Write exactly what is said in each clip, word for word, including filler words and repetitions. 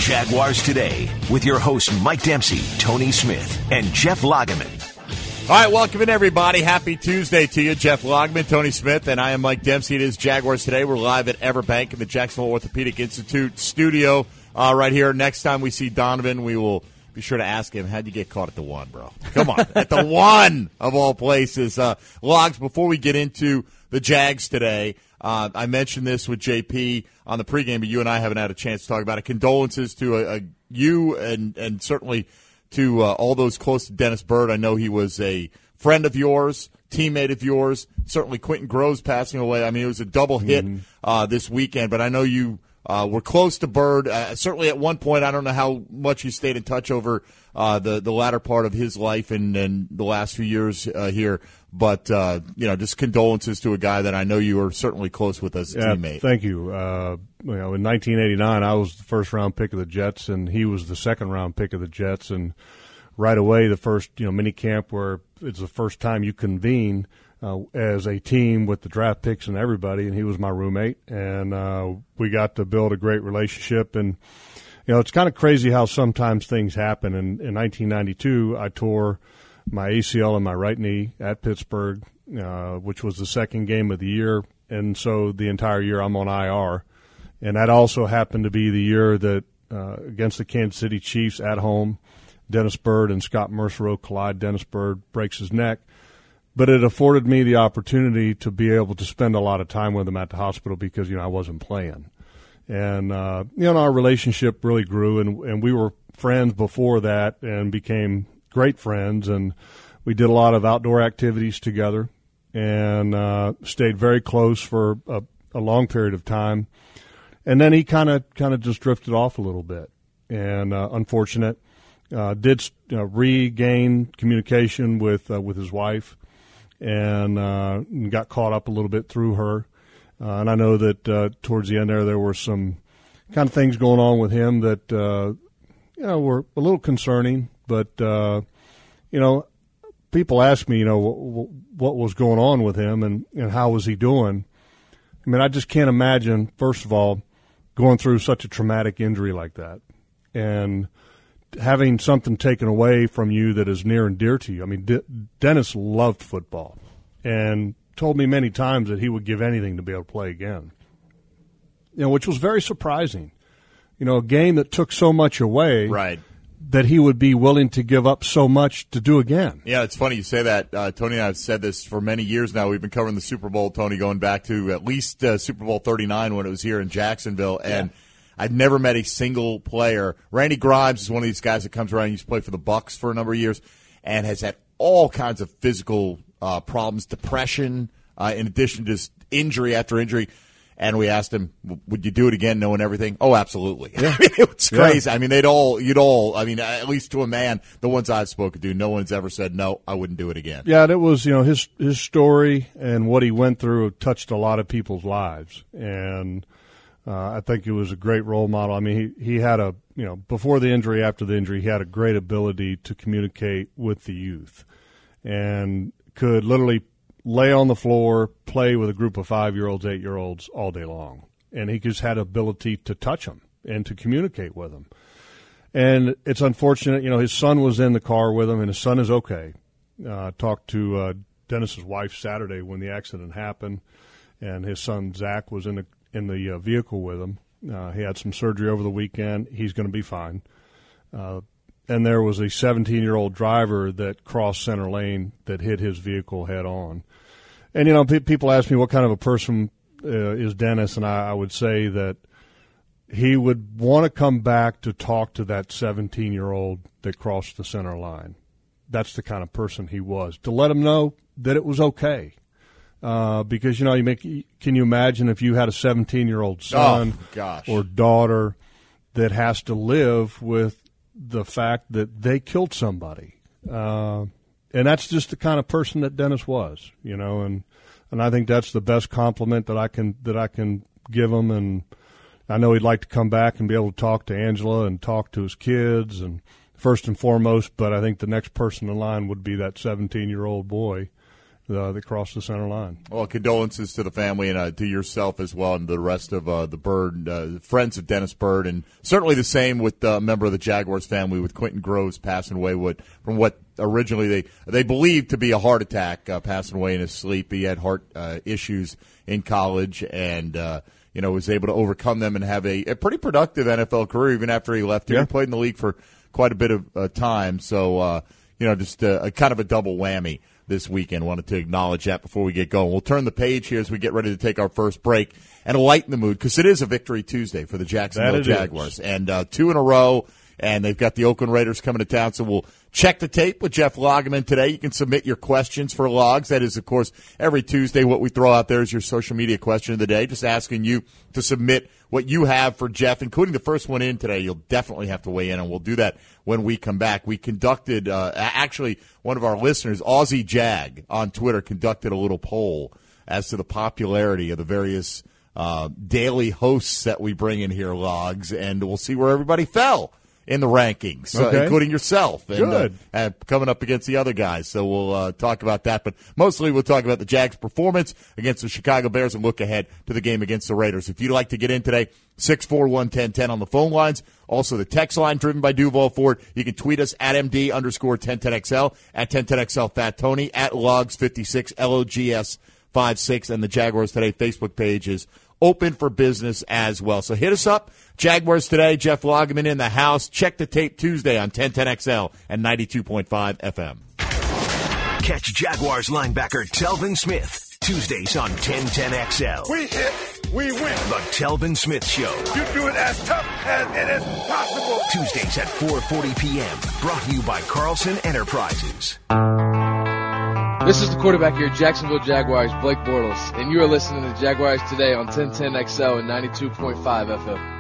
Jaguars Today with your hosts Mike Dempsey, Tony Smith, and Jeff Lageman. All right, welcome in, everybody. Happy Tuesday to you. Jeff Lageman, Tony Smith, and I am Mike Dempsey. It is Jaguars Today. We're live at Everbank in the Jacksonville Orthopedic Institute studio uh, right here. Next time we see Donovan, we will be sure to ask him, how'd you get caught at the one, bro? Come on, at the one of all places. Uh, Logs, before we get into the Jags today, uh, I mentioned this with J P on the pregame, but you and I haven't had a chance to talk about it. Condolences to a, a, you and, and certainly to uh, all those close to Dennis Byrd. I know he was a friend of yours, teammate of yours. Certainly Quentin Groves passing away. I mean, it was a double hit mm-hmm. uh, this weekend, but I know you uh, were close to Byrd. Uh, certainly at one point, I don't know how much you stayed in touch over uh, the, the latter part of his life and, and the last few years uh, here. But, uh, you know, just condolences to a guy that I know you were certainly close with as a yeah, teammate. Thank you. Uh, you know, in nineteen eighty-nine, I was the first-round pick of the Jets, and he was the second-round pick of the Jets. And right away, the first, you know, mini camp where it's the first time you convene uh, as a team with the draft picks and everybody, and he was my roommate. And uh, we got to build a great relationship. And, you know, it's kind of crazy how sometimes things happen. And in nineteen ninety-two, I tore my A C L in my right knee at Pittsburgh, uh, which was the second game of the year. And so the entire year I'm on I R. And that also happened to be the year that uh, against the Kansas City Chiefs at home, Dennis Byrd and Scott Mersereau collide. Dennis Byrd breaks his neck. But it afforded me the opportunity to be able to spend a lot of time with him at the hospital because, you know, I wasn't playing. And, uh, you know, our relationship really grew, and, and we were friends before that and became great friends, and we did a lot of outdoor activities together and uh, stayed very close for a, a long period of time. And then he kind of kind of just drifted off a little bit, and uh, unfortunate. Uh, did you know, regain communication with uh, with his wife, and uh, got caught up a little bit through her. Uh, and I know that uh, towards the end there, there were some kind of things going on with him that uh, you know were a little concerning. But, uh, you know, people ask me, you know, w- what was going on with him and, and how was he doing. I mean, I just can't imagine, first of all, going through such a traumatic injury like that and having something taken away from you that is near and dear to you. I mean, D- Dennis loved football and told me many times that he would give anything to be able to play again, you know, which was very surprising. You know, a game that took so much away. Right. That he would be willing to give up so much to do again. Yeah, it's funny you say that. Uh, Tony and I have said this for many years now. We've been covering the Super Bowl, Tony, going back to at least uh, Super Bowl thirty-nine when it was here in Jacksonville. And yeah. I've never met a single player. Randy Grimes is one of these guys that comes around and used to play for the Bucs for a number of years and has had all kinds of physical uh, problems, depression, uh, in addition to just injury after injury. And we asked him, would you do it again knowing everything? Oh, absolutely. Yeah. I mean, it's crazy. Yeah. I mean, they'd all, you'd all, I mean, at least to a man, the ones I've spoken to, no one's ever said, no, I wouldn't do it again. Yeah, that was, you know, his, his story and what he went through touched a lot of people's lives. And uh, I think it was a great role model. I mean, he, he had a, you know, before the injury, after the injury, he had a great ability to communicate with the youth and could literally lay on the floor, play with a group of five-year-olds, eight-year-olds all day long. And he just had ability to touch them and to communicate with them. And it's unfortunate, you know, his son was in the car with him, and his son is okay. Uh, talked to uh, Dennis's wife Saturday when the accident happened, and his son Zach was in the in the uh, vehicle with him. Uh, he had some surgery over the weekend. He's going to be fine. Uh, and there was a seventeen-year-old driver that crossed center lane that hit his vehicle head on. And, you know, pe- people ask me what kind of a person uh, is Dennis, and I, I would say that he would want to come back to talk to that seventeen-year-old that crossed the center line. That's the kind of person he was, to let him know that it was okay. Uh, because, you know, you make, can you imagine if you had a seventeen-year-old son oh, gosh. or daughter that has to live with the fact that they killed somebody? Uh, and that's just the kind of person that Dennis was, you know, and, and I think that's the best compliment that I can that I can give him. And I know he'd like to come back and be able to talk to Angela and talk to his kids, and first and foremost, but I think the next person in line would be that seventeen-year-old boy uh, that crossed the center line. Well, condolences to the family and uh, to yourself as well, and the rest of uh, the Bird, uh, friends of Dennis Byrd, and certainly the same with a uh, member of the Jaguars family with Quentin Groves passing away with, from what originally they they believed to be a heart attack, uh, passing away in his sleep. He had heart uh, issues in college, and uh, you know was able to overcome them and have a, a pretty productive N F L career even after he left here. Yeah. He played in the league for quite a bit of uh, time, so uh, you know just uh, a kind of a double whammy this weekend. Wanted to acknowledge that before we get going. We'll turn the page here as we get ready to take our first break and lighten the mood because it is a victory Tuesday for the Jacksonville Jaguars. Is. And uh, two in a row, and they've got the Oakland Raiders coming to town, so we'll check the tape with Jeff Loggeman today. You can submit your questions for Logs. That is, of course, every Tuesday what we throw out there is your social media question of the day, just asking you to submit what you have for Jeff, including the first one in today. You'll definitely have to weigh in, and we'll do that when we come back. We conducted, uh, actually, one of our listeners, Aussie Jag, on Twitter, conducted a little poll as to the popularity of the various uh, daily hosts that we bring in here, Logs, and we'll see where everybody fell in the rankings, okay. uh, including yourself, and Good. Uh, uh, coming up against the other guys. So we'll uh, talk about that, but mostly we'll talk about the Jags' performance against the Chicago Bears and look ahead to the game against the Raiders. If you'd like to get in today, six four one, one zero one zero on the phone lines. Also, the text line driven by Duval Ford. You can tweet us at M D underscore ten ten X L, at ten ten X L Fat Tony, at Logs fifty-six, L O G S fifty-six, and the Jaguars Today Facebook page is open for business as well. So hit us up. Jaguars Today, Jeff Loggeman in the house. Check the tape Tuesday on ten ten X L and ninety-two point five F M. Catch Jaguars linebacker Telvin Smith Tuesdays on ten ten X L. We hit, we win. The Telvin Smith Show. You do it as tough as it is possible. Tuesdays at four forty p.m. Brought to you by Carlson Enterprises. This is the quarterback here, Jacksonville Jaguars, Blake Bortles, and you are listening to Jaguars Today on ten ten X L and ninety-two point five F M.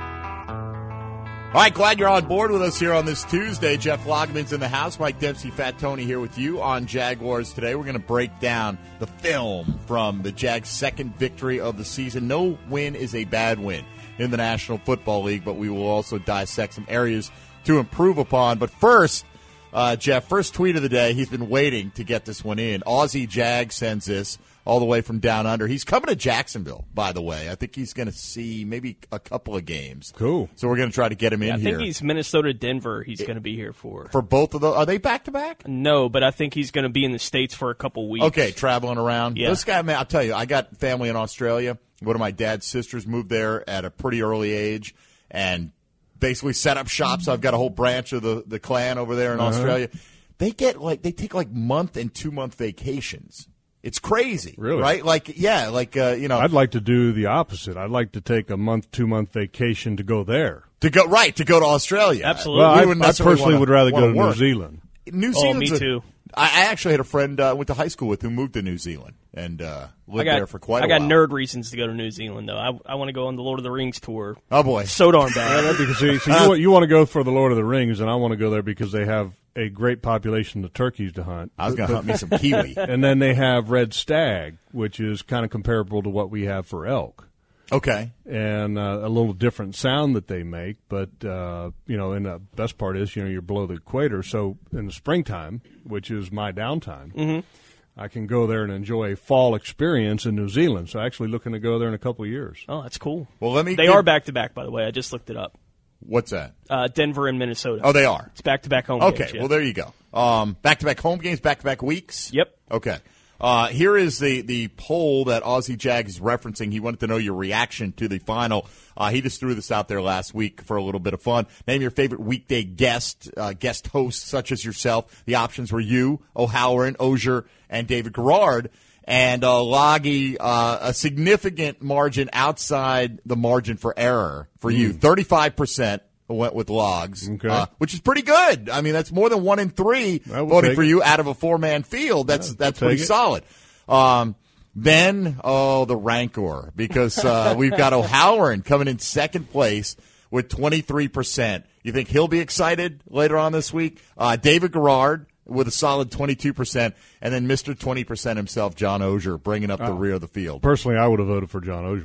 All right, glad you're on board with us here on this Tuesday. Jeff Loggeman's in the house. Mike Dempsey, Fat Tony here with you on Jaguars Today. We're going to break down the film from the Jags' second victory of the season. No win is a bad win in the National Football League, but we will also dissect some areas to improve upon. But first, uh, Jeff, first tweet of the day. He's been waiting to get this one in. Aussie Jag sends this all the way from down under. He's coming to Jacksonville, by the way. I think he's going to see maybe a couple of games. Cool. So we're going to try to get him yeah, in I here. I think he's Minnesota, Denver he's going to be here for. For both of those? Are they back-to-back? No, but I think he's going to be in the States for a couple weeks. Okay, traveling around. Yeah. This guy, man, I'll tell you, I got family in Australia. One of my dad's sisters moved there at a pretty early age and basically set up shop. So I've got a whole branch of the, the clan over there in uh-huh. Australia. They get like, they take like month and two month vacations. It's crazy, really? Right? Like, yeah, like, uh, you know. I'd like to do the opposite. I'd like to take a month, two-month vacation to go there. To go, right, to go to Australia. Absolutely. Well, I, wouldn't I necessarily personally wanna, would rather go to work. New Zealand. New Oh, Zealand's me a- too. I I actually had a friend I uh, went to high school with who moved to New Zealand and uh, lived I got, there for quite a I got while. nerd reasons to go to New Zealand, though. I, I want to go on the Lord of the Rings tour. Oh, boy. So darn Yeah, bad. that'd be, see, see, you, want, you want to go for the Lord of the Rings, and I want to go there because they have a great population of turkeys to hunt. I was going to hunt me some kiwi. And then they have red stag, which is kind of comparable to what we have for elk. Okay. And uh, a little different sound that they make, but, uh, you know, and the best part is, you know, you're below the equator, so in the springtime, which is my downtime, Mm-hmm. I can go there and enjoy a fall experience in New Zealand. So actually looking to go there in a couple of years. Oh, that's cool. Well, let me. They give- are back-to-back, by the way. I just looked it up. What's that? Uh, Denver and Minnesota. Oh, they are. It's back-to-back home Okay. games. Yeah. Well, there you go. Um, back-to-back home games, back-to-back weeks. Yep. Okay. Uh, here is the, the poll that Aussie Jag is referencing. He wanted to know your reaction to the final. Uh, he just threw this out there last week for a little bit of fun. Name your favorite weekday guest, uh, guest host such as yourself. The options were you, O'Halloran, Ozier, and David Garrard. And uh, Loggy, uh, a significant margin outside the margin for error for you. thirty-five percent went with Logs, Okay. uh, which is pretty good. I mean, that's more than one in three I will voting take for it. you out of a four-man field. That's Yeah, that's I'll pretty take it. solid. Um, then, oh, the rancor, because uh, we've got O'Halloran coming in second place with twenty-three percent. You think he'll be excited later on this week? Uh, David Garrard with a solid twenty-two percent, and then Mister twenty percent himself, John Ozier, bringing up the Oh. rear of the field. Personally, I would have voted for John Ozier.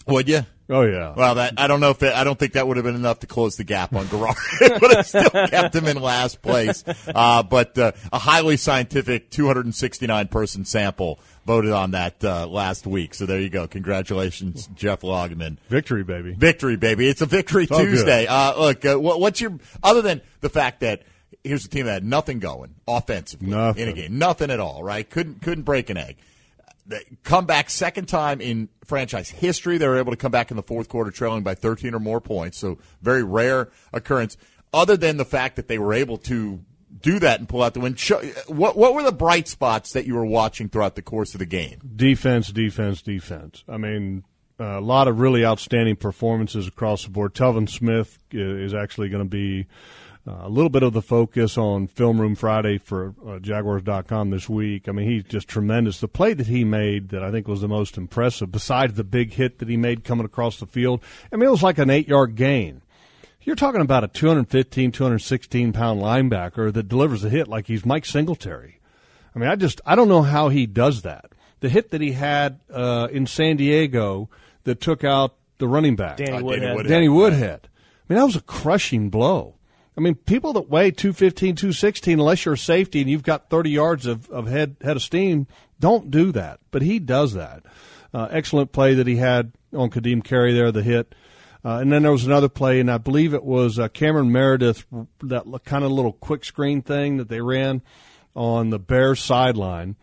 Would you? Oh yeah. Well, that I don't know if it, I don't think that would have been enough to close the gap on Garrard. It would have still kept him in last place. Uh, but uh, a highly scientific two hundred sixty-nine person sample voted on that uh, last week. So there you go. Congratulations, Jeff Loggeman. Victory, baby. Victory, baby. It's a victory It's Tuesday. Uh, look, uh, what, what's your other than the fact that here's a team that had nothing going offensively Nothing. in a game, nothing at all. Right? Couldn't couldn't break an egg. They come back second time in franchise history. They were able to come back in the fourth quarter trailing by thirteen or more points, so very rare occurrence. Other than the fact that they were able to do that and pull out the win, what what were the bright spots that you were watching throughout the course of the game? Defense, defense, defense. I mean, a lot of really outstanding performances across the board. Telvin Smith is actually going to be Uh, a little bit of the focus on Film Room Friday for uh, Jaguars dot com this week. I mean, he's just tremendous. The play that he made that I think was the most impressive, besides the big hit that he made coming across the field, I mean, it was like an eight-yard gain. You're talking about a two fifteen, two sixteen pound linebacker that delivers a hit like he's Mike Singletary. I mean, I just I don't know how he does that. The hit that he had uh, in San Diego that took out the running back. Danny Uh, Woodhead. Danny Woodhead. Danny Woodhead. I mean, that was a crushing blow. I mean, people that weigh two fifteen, two sixteen, unless you're a safety and you've got thirty yards of, of head head of steam, don't do that. But he does that. Uh, excellent play that he had on Kadeem Carey there, the hit. Uh, and then there was another play, and I believe it was uh, Cameron Meredith, that kind of little quick screen thing that they ran on the Bears sideline.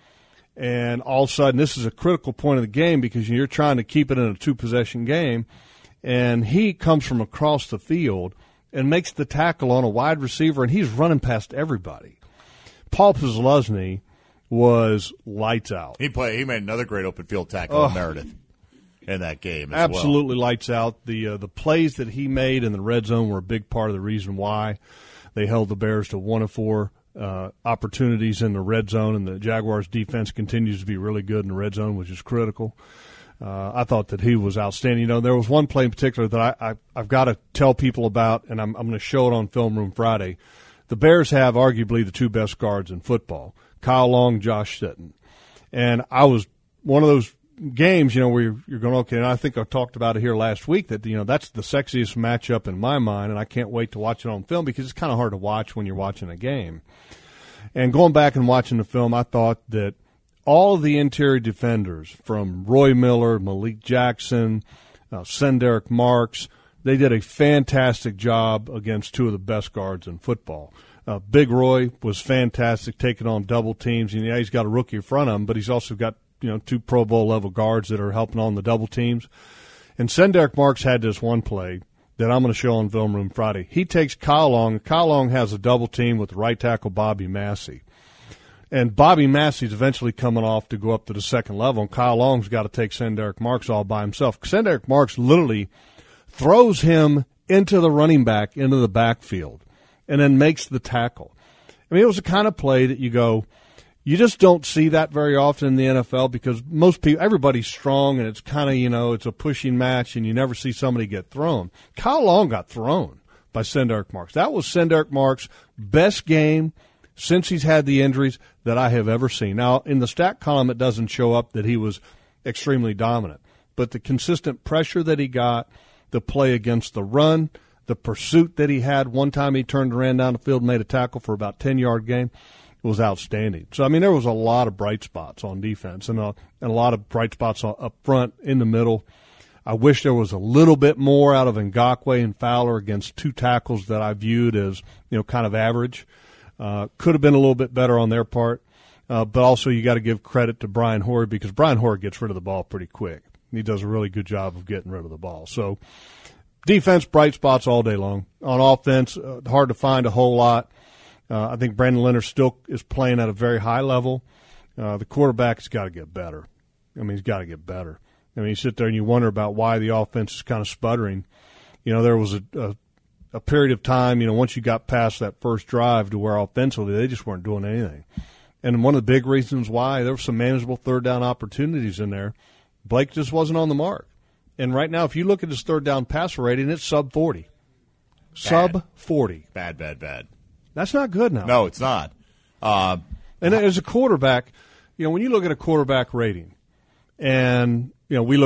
And all of a sudden, this is a critical point of the game because you're trying to keep it in a two-possession game. And he comes from across the field and makes the tackle on a wide receiver, and he's running past everybody. Paul Posluszny was lights out. He played. He made another great open field tackle Oh. on Meredith in that game as Absolutely lights out. The uh, the plays that he made in the red zone were a big part of the reason why they held the Bears to one of four uh, opportunities in the red zone, and the Jaguars' defense continues to be really good in the red zone, which is critical. Uh, I thought that he was outstanding. You know, there was one play in particular that I, I, I've got to tell people about, and I'm, I'm going to show it on Film Room Friday. The Bears have arguably the two best guards in football, Kyle Long, Josh Sitton. And I was one of those games, you know, where you're, you're going, okay, and I think I talked about it here last week, that, you know, that's the sexiest matchup in my mind, and I can't wait to watch it on film because it's kind of hard to watch when you're watching a game. And going back and watching the film, I thought that all of the interior defenders, from Roy Miller, Malik Jackson, uh, Senderick Marks, they did a fantastic job against two of the best guards in football. Uh, Big Roy was fantastic, taking on double teams. And yeah, he's got a rookie in front of him, but he's also got, you know, two Pro Bowl level guards that are helping on the double teams. And Senderick Marks had this one play that I'm going to show on Film Room Friday. He takes Kyle Long. Kyle Long has a double team with the right tackle Bobby Massey. And Bobby Massey's eventually coming off to go up to the second level, and Kyle Long's got to take Senderick Marks all by himself. Senderick Marks literally throws him into the running back, into the backfield, and then makes the tackle. I mean, it was the kind of play that you go, you just don't see that very often in the N F L because most people, everybody's strong, and it's kind of, you know, it's a pushing match, and you never see somebody get thrown. Kyle Long got thrown by Senderick Marks. That was Senderick Marks' best game since he's had the injuries that I have ever seen. Now, in the stat column, it doesn't show up that he was extremely dominant, but the consistent pressure that he got, the play against the run, the pursuit that he had. One time he turned and ran down the field and made a tackle for about a ten-yard gain. It was outstanding. So, I mean, there was a lot of bright spots on defense and a, and a lot of bright spots up front, in the middle. I wish there was a little bit more out of Ngakoue and Fowler against two tackles that I viewed as, you know, kind of average. Uh, could have been a little bit better on their part, uh, but also you got to give credit to Brian Hoyer because Brian Hoyer gets rid of the ball pretty quick. He does a really good job of getting rid of the ball. So defense, bright spots all day long. On offense, uh, hard to find a whole lot. Uh, I think Brandon Leonard still is playing at a very high level. Uh, the quarterback's got to get better. I mean, he's got to get better. I mean, you sit there and you wonder about why the offense is kind of sputtering. You know, there was a, a a period of time, you know, once you got past that first drive to where offensively they just weren't doing anything. And one of the big reasons why, there were some manageable third down opportunities in there. Blake just wasn't on the mark. And right now, if you look at his third down passer rating, it's sub forty. Bad. Sub forty. Bad, bad, bad. That's not good now. No, it's not. Uh, and as a quarterback, you know, when you look at a quarterback rating, and, you know, we looked at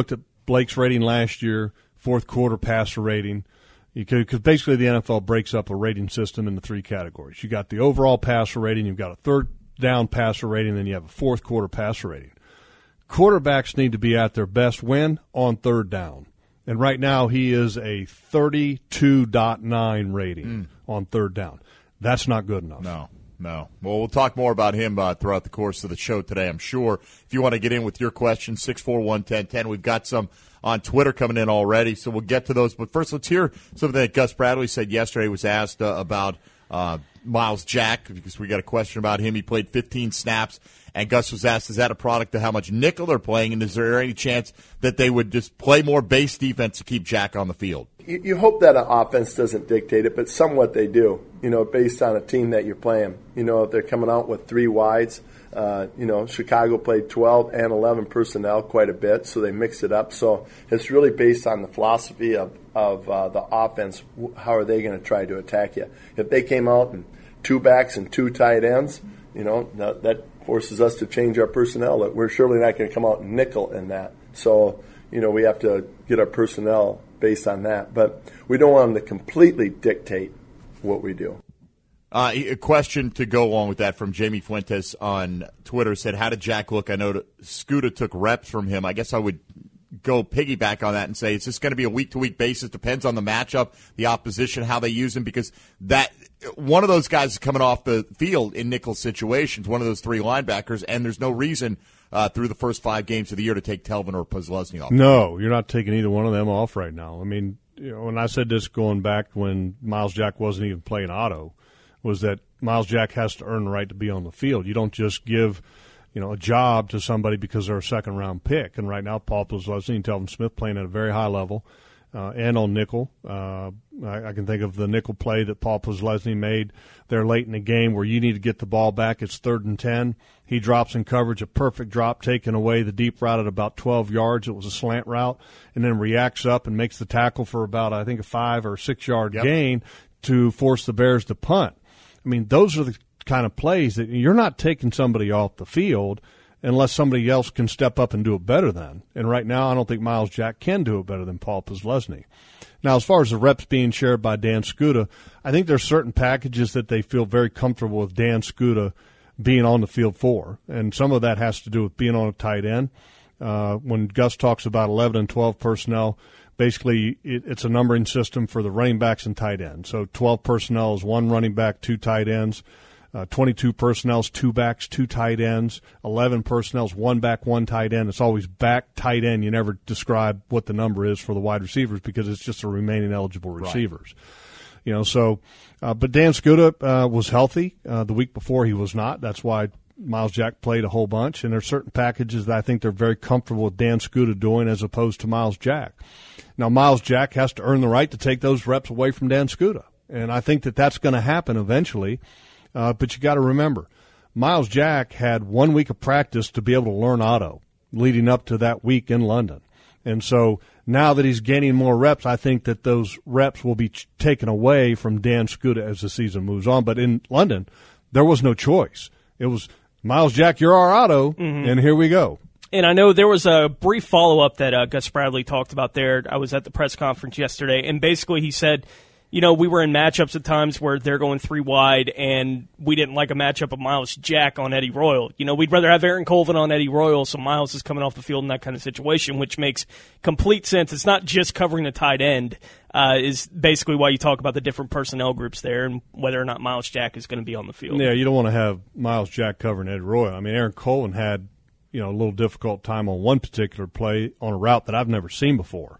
Blake's rating last year, fourth quarter passer rating. Because basically the N F L breaks up a rating system into three categories. You got the overall passer rating, you've got a third down passer rating, then you have a fourth quarter passer rating. Quarterbacks need to be at their best when on third down. And right now he is a thirty-two point nine rating mm. on third down. That's not good enough. No, no. Well, we'll talk more about him uh, throughout the course of the show today, I'm sure. If you want to get in with your questions, six four one, one zero one zero. We've got some on Twitter coming in already, so we'll get to those. But first, let's hear something that Gus Bradley said yesterday. He was asked uh, about uh, Miles Jack, because we got a question about him. He played fifteen snaps, and Gus was asked, is that a product of how much nickel they're playing, and is there any chance that they would just play more base defense to keep Jack on the field? You, you hope that an offense doesn't dictate it, but somewhat they do, you know, based on a team that you're playing. You know, if they're coming out with three wides, Uh, you know, Chicago played twelve and eleven personnel quite a bit, so they mixed it up. So it's really based on the philosophy of, of uh, the offense. How are they going to try to attack you? If they came out in two backs and two tight ends, you know, that, that forces us to change our personnel. We're surely not going to come out and nickel in that. So, you know, we have to get our personnel based on that. But we don't want them to completely dictate what we do. Uh, a question to go along with that from Jamie Fuentes on Twitter said, how did Jack look? I know Scooter took reps from him. I guess I would go piggyback on that and say it's just going to be a week-to-week basis. Depends on the matchup, the opposition, how they use him, because that one of those guys is coming off the field in nickel situations, one of those three linebackers, and there's no reason uh, through the first five games of the year to take Telvin or Posluszny off. No, you're not taking either one of them off right now. I mean, you know, when I said this going back when Miles Jack wasn't even playing auto, was that Miles Jack has to earn the right to be on the field. You don't just give, you know, a job to somebody because they're a second-round pick. And right now, Paul Posluszny and Telvin Smith playing at a very high level uh, and on nickel. Uh, I, I can think of the nickel play that Paul Posluszny made there late in the game where you need to get the ball back. It's third and ten. He drops in coverage, a perfect drop, taking away the deep route at about twelve yards. It was a slant route, and then reacts up and makes the tackle for about, I think, a five- or six-yard yep. gain to force the Bears to punt. I mean, those are the kind of plays that you're not taking somebody off the field unless somebody else can step up and do it better than. And right now, I don't think Miles Jack can do it better than Paul Posluszny. Now, as far as the reps being shared by Dan Skuta, I think there's certain packages that they feel very comfortable with Dan Skuta being on the field for, and some of that has to do with being on a tight end. Uh, when Gus talks about eleven and twelve personnel, basically, it, it's a numbering system for the running backs and tight ends. So twelve personnel is one running back, two tight ends. Uh, twenty-two personnel is two backs, two tight ends. eleven personnel is one back, one tight end. It's always back, tight end. You never describe what the number is for the wide receivers because it's just the remaining eligible receivers. Right. You know, so, uh, but Dan Skuta uh, was healthy. Uh, the week before he was not. That's why Miles Jack played a whole bunch. And there's certain packages that I think they're very comfortable with Dan Skuta doing as opposed to Miles Jack. Now, Miles Jack has to earn the right to take those reps away from Dan Skuta, and I think that that's going to happen eventually. Uh, but you got to remember, Miles Jack had one week of practice to be able to learn auto leading up to that week in London. And so now that he's gaining more reps, I think that those reps will be ch- taken away from Dan Skuta as the season moves on. But in London, there was no choice. It was, Miles Jack, you're our auto, mm-hmm. and here we go. And I know there was a brief follow-up that uh, Gus Bradley talked about there. I was at the press conference yesterday, and basically he said, you know, we were in matchups at times where they're going three wide, and we didn't like a matchup of Miles Jack on Eddie Royal. You know, we'd rather have Aaron Colvin on Eddie Royal, so Miles is coming off the field in that kind of situation, which makes complete sense. It's not just covering the tight end, uh, is basically why you talk about the different personnel groups there and whether or not Miles Jack is going to be on the field. Yeah, you don't want to have Miles Jack covering Eddie Royal. I mean, Aaron Colvin had, you know, a little difficult time on one particular play on a route that I've never seen before.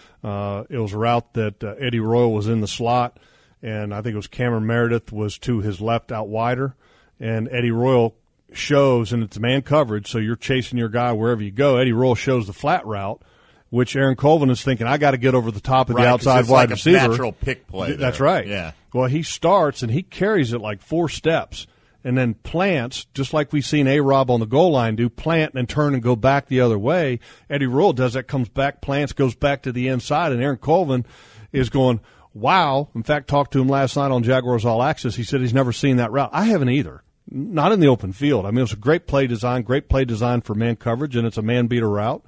Uh, it was a route that uh, Eddie Royal was in the slot, and I think it was Cameron Meredith was to his left out wider, and Eddie Royal shows, and it's man coverage, so you're chasing your guy wherever you go. Eddie Royal shows the flat route, which Aaron Colvin is thinking, I got to get over the top of right, the outside it's wide like receiver. A natural pick play. There. That's right. Yeah. Well, he starts, and he carries it like four steps, and then plants, just like we've seen A-Rob on the goal line do, plant and turn and go back the other way. Eddie Royal does that, comes back, plants, goes back to the inside, and Aaron Colvin is going, wow. In fact, talked to him last night on Jaguars All Access. He said he's never seen that route. I haven't either. Not in the open field. I mean, it was a great play design, great play design for man coverage, and it's a man-beater route.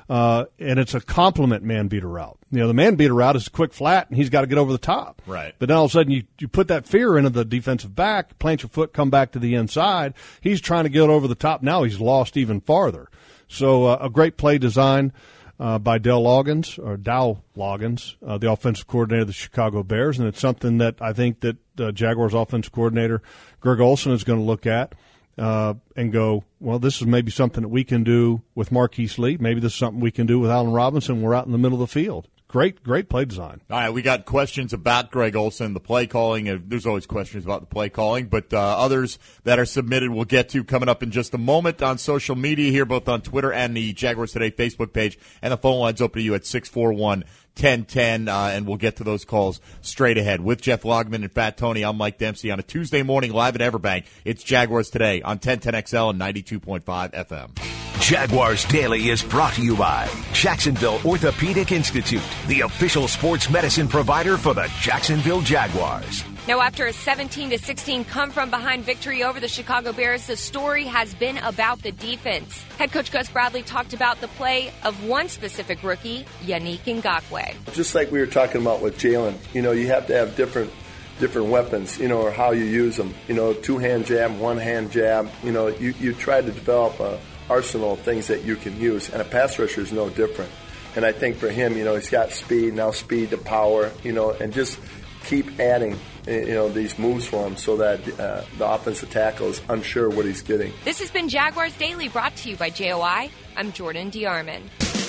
uh, and it's a complement man beater route. You know, the man beater route is a quick flat, and he's got to get over the top. Right. But then all of a sudden you, you put that fear into the defensive back, plant your foot, come back to the inside. He's trying to get over the top. Now he's lost even farther. So uh, a great play design uh, by Dell Loggins, or Dow Loggins, uh, the offensive coordinator of the Chicago Bears, and it's something that I think that uh, Jaguars offensive coordinator Greg Olson is going to look at uh, and go, well, this is maybe something that we can do with Marquise Lee. Maybe this is something we can do with Allen Robinson. We're out in the middle of the field. Great, great play design. All right, we got questions about Greg Olson, the play calling. Uh, there's always questions about the play calling, but uh, others that are submitted we'll get to coming up in just a moment on social media here, both on Twitter and the Jaguars Today Facebook page. And the phone line's open to you at six four one, ten ten, uh, and we'll get to those calls straight ahead. With Jeff Logman and Fat Tony, I'm Mike Dempsey on a Tuesday morning live at Everbank. It's Jaguars Today on ten ten X L and ninety-two point five F M. Jaguars Daily is brought to you by Jacksonville Orthopedic Institute, the official sports medicine provider for the Jacksonville Jaguars. Now, after a seventeen to sixteen come-from-behind victory over the Chicago Bears, the story has been about the defense. Head coach Gus Bradley talked about the play of one specific rookie, Yannick Ngakoue. Just like we were talking about with Jalen, you know, you have to have different different weapons, you know, or how you use them. You know, two-hand jab, one-hand jab. You know, you, you try to develop a arsenal of things that you can use, and a pass rusher is no different. And I think for him, you know, he's got speed, now speed to power, you know, and just keep adding, you know, these moves for him so that uh, the offensive tackle is unsure what he's getting. This has been Jaguars Daily, brought to you by J O I. I'm Jordan DeArmond.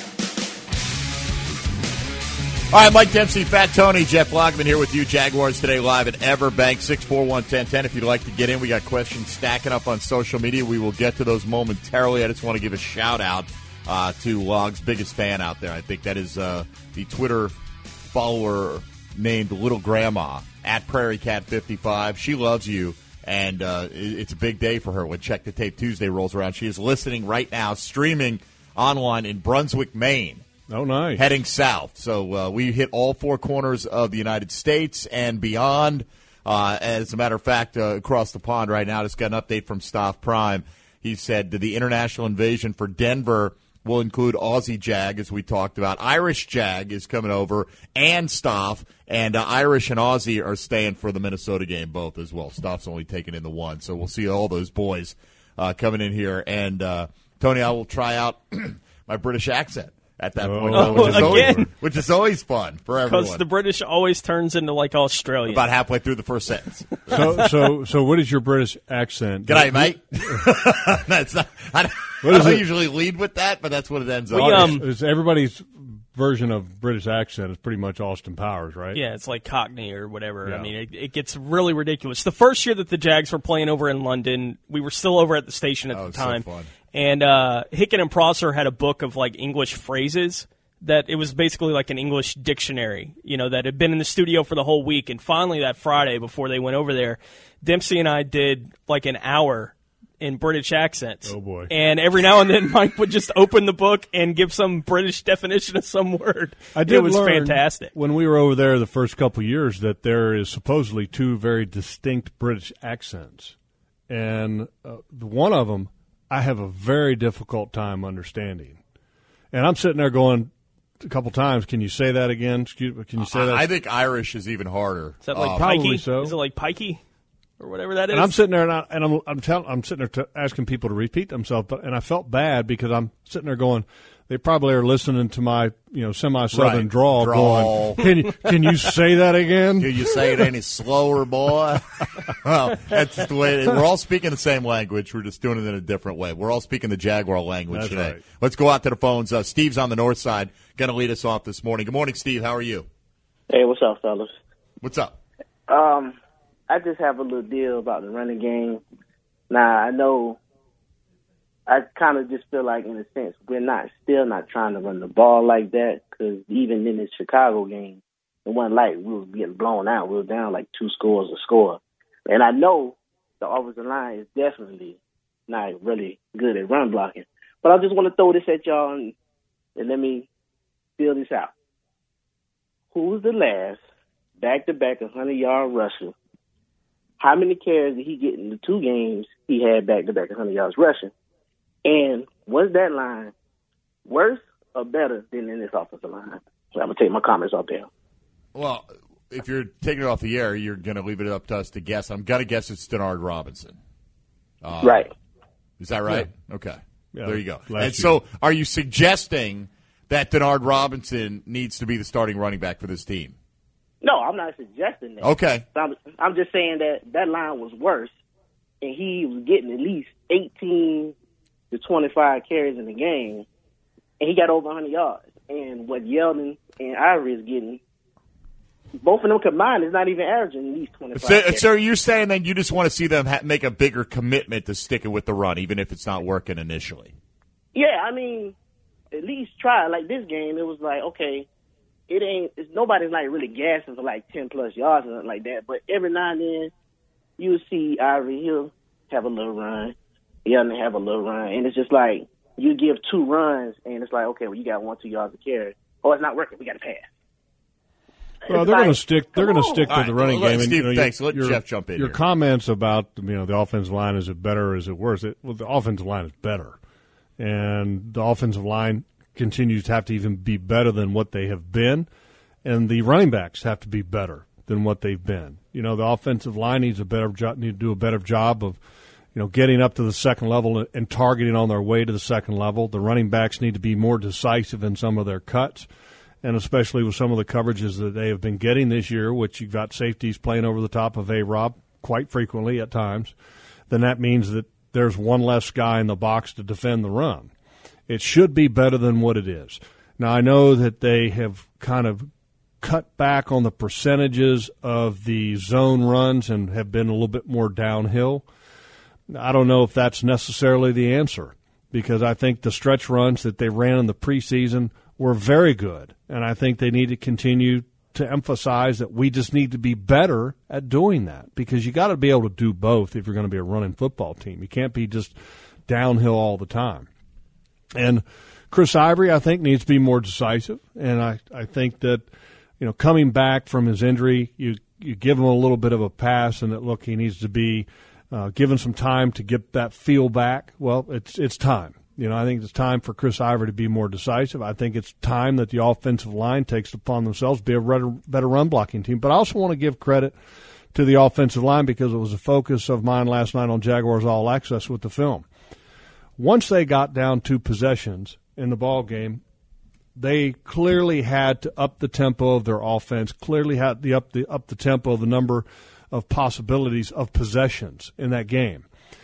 All right, Mike Dempsey, Fat Tony, Jeff Logman here with you. Jaguars Today live at Everbank, six four one, ten ten. If you'd like to get in, we got questions stacking up on social media. We will get to those momentarily. I just want to give a shout-out uh, to Log's biggest fan out there. I think that is uh, the Twitter follower named Little Grandma, at Prairie Cat fifty-five. She loves you, and uh, it's a big day for her when Check the Tape Tuesday rolls around. She is listening right now, streaming online in Brunswick, Maine. Oh, nice. Heading south. So uh, we hit all four corners of the United States and beyond. Uh, as a matter of fact, uh, across the pond right now, just got an update from Staff Prime. He said the international invasion for Denver will include Aussie Jag, as we talked about. Irish Jag is coming over, and Staff, and uh, Irish and Aussie are staying for the Minnesota game both as well. Staff's only taking in the one, so we'll see all those boys uh, coming in here. And, uh, Tony, I will try out my British accent at that point, Oh, which, is always, again? which is always fun for everyone. Because the British always turns into like Australian. About halfway through the first sentence. So, so, so, what is your British accent? G'day, mate. That's not. I don't, What I is don't it? usually lead with that, but that's what it ends We, up. um, Is everybody's version of British accent is pretty much Austin Powers, right? Yeah, it's like Cockney or whatever. Yeah. I mean, it, it gets really ridiculous. The first year that the Jags were playing over in London, we were still over at the station at Oh, the it's so time. fun. And uh, Hicken and Prosser had a book of like English phrases that it was basically like an English dictionary, you know, that had been in the studio for the whole week. And finally that Friday before they went over there, Dempsey and I did like an hour in British accents. Oh, boy. And every now and then Mike would just open the book and give some British definition of some word. I did It was learn fantastic. when we were over there the first couple of years that there is supposedly two very distinct British accents, and uh, one of them I have a very difficult time understanding. And I'm sitting there going a couple times, can you say that again? Excuse me, can you say that? I think Irish is even harder. Is that like Uh, probably pikey? so. Is it like pikey or whatever that is? And I'm sitting there, and, I, and I'm I'm, tell, I'm sitting there t- asking people to repeat themselves, but and I felt bad because I'm sitting there going, they probably are listening to my you know semi-southern Right. drawl, Drawl. going, can you can you say that again? Can you say it any slower, boy? Well, that's just the way it is. We're all speaking the same language. We're just doing it in a different way. We're all speaking the Jaguar language That's today. right. Let's go out to the phones. Uh, Steve's on the north side, going to lead us off this morning. Good morning, Steve. How are you? Hey, what's up, fellas? What's up? Um, I just have a little deal about the running game. Now, I know I kind of just feel like, in a sense, we're not still not trying to run the ball like that, because even in the Chicago game, it wasn't like we were getting blown out. We were down like two scores a score. And I know the offensive line is definitely not really good at run blocking. But I just want to throw this at y'all and, and let me feel this out. Who's the last back-to-back one hundred-yard rusher? How many carries did he get in the two games he had back-to-back one hundred yards rushing? And was that line worse or are better than in this offensive line. So I'm going to take my comments off there. Well, if you're taking it off the air, you're going to leave it up to us to guess. I'm going to guess it's Denard Robinson. Uh, right. Is that right? Yeah. Okay. Yeah, there you go. And year. so are you suggesting that Denard Robinson needs to be the starting running back for this team? No, I'm not suggesting that. Okay. I'm, I'm just saying that that line was worse, and he was getting at least eighteen to twenty-five carries in the game, and he got over one hundred yards. And what Yeldon and Ivory is getting, both of them combined is not even averaging at least twenty-five So, carries. so you're saying then you just want to see them ha- make a bigger commitment to sticking with the run, even if it's not working initially? Yeah, I mean, at least try. Like this game, it was like, okay, it ain't, it's, nobody's like really gassing for like ten plus yards or nothing like that. But every now and then, you'll see Ivory, he'll have a little run. Yeldon have a little run. And it's just like, you give two runs, and it's like, okay, well, you got one, two yards to carry. Oh, it's not working. We got to pass. Well, It's they're like, going to stick. They're come going to on. stick to All the right, running well, game. let- And, Steve, you know, thanks. Let your, Jeff jump in Your here. comments about you know the offensive line, is it better or is it worse? It, well, the offensive line is better, and the offensive line continues to have to even be better than what they have been, and the running backs have to be better than what they've been. You know, the offensive line needs a better job, need to do a better job of, you know, getting up to the second level and targeting on their way to the second level. The running backs need to be more decisive in some of their cuts, and especially with some of the coverages that they have been getting this year, which you've got safeties playing over the top of A-Rob quite frequently at times, then that means that there's one less guy in the box to defend the run. It should be better than what it is. Now, I know that they have kind of cut back on the percentages of the zone runs and have been a little bit more downhill. I don't know if that's necessarily the answer, because I think the stretch runs that they ran in the preseason were very good, and I think they need to continue to emphasize that we just need to be better at doing that, because you got to be able to do both if you're going to be a running football team. You can't be just downhill all the time. And Chris Ivory, I think, needs to be more decisive, and I, I think that, you know, coming back from his injury, you you give him a little bit of a pass, and that, look, he needs to be uh, given some time to get that feel back. Well, it's it's time. You know, I think it's time for Chris Ivory to be more decisive. I think it's time that the offensive line takes it upon themselves to be a better, better run blocking team. But I also want to give credit to the offensive line, because it was a focus of mine last night on Jaguars All Access with the film. Once they got down two possessions in the ball game, they clearly had to up the tempo of their offense, clearly had to up the up the tempo of the number of possibilities of possessions in that game.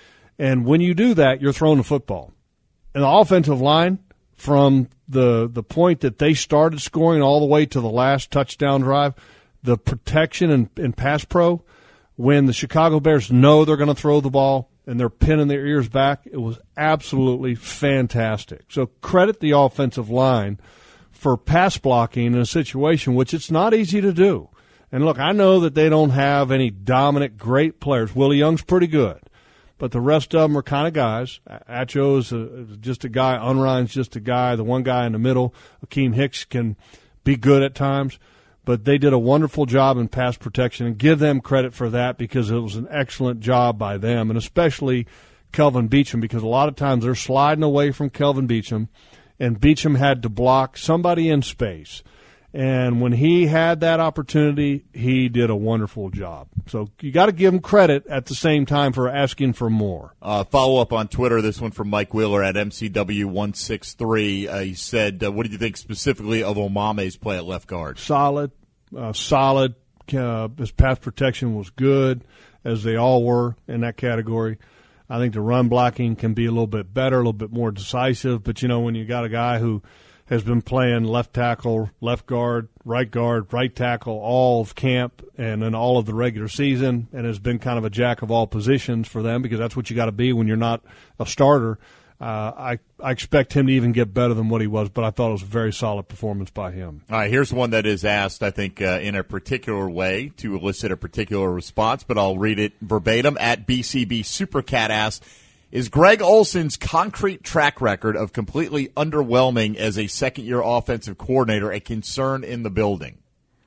And when you do that, you're throwing the football. And the offensive line, from the the point that they started scoring all the way to the last touchdown drive, the protection in, in pass pro, when the Chicago Bears know they're going to throw the ball and they're pinning their ears back, it was absolutely fantastic. So credit the offensive line for pass blocking in a situation which it's not easy to do. And look, I know that they don't have any dominant, great players. Willie Young's pretty good, but the rest of them are kind of guys. Acho is a, just a guy. Unrein's just a guy. The one guy in the middle, Akeem Hicks, can be good at times. But they did a wonderful job in pass protection, and give them credit for that, because it was an excellent job by them, and especially Kelvin Beachum, because a lot of times they're sliding away from Kelvin Beachum, and Beachum had to block somebody in space. And when he had that opportunity, he did a wonderful job. So you got to give him credit at the same time for asking for more. Uh, follow up on Twitter, this one from Mike Wheeler at M C W one sixty-three. Uh, he said, uh, what did you think specifically of Omame's play at left guard? Solid, uh, solid. Uh, his pass protection was good, as they all were in that category. I think the run blocking can be a little bit better, a little bit more decisive. But, you know, when you got a guy who has been playing left tackle, left guard, right guard, right tackle all of camp and then all of the regular season, and has been kind of a jack of all positions for them, because that's what you got to be when you're not a starter. Uh, I, I expect him to even get better than what he was, but I thought it was a very solid performance by him. All right, here's one that is asked, I think, uh, in a particular way to elicit a particular response, but I'll read it verbatim. At B C B Supercat asked, is Greg Olson's concrete track record of completely underwhelming as a second-year offensive coordinator a concern in the building?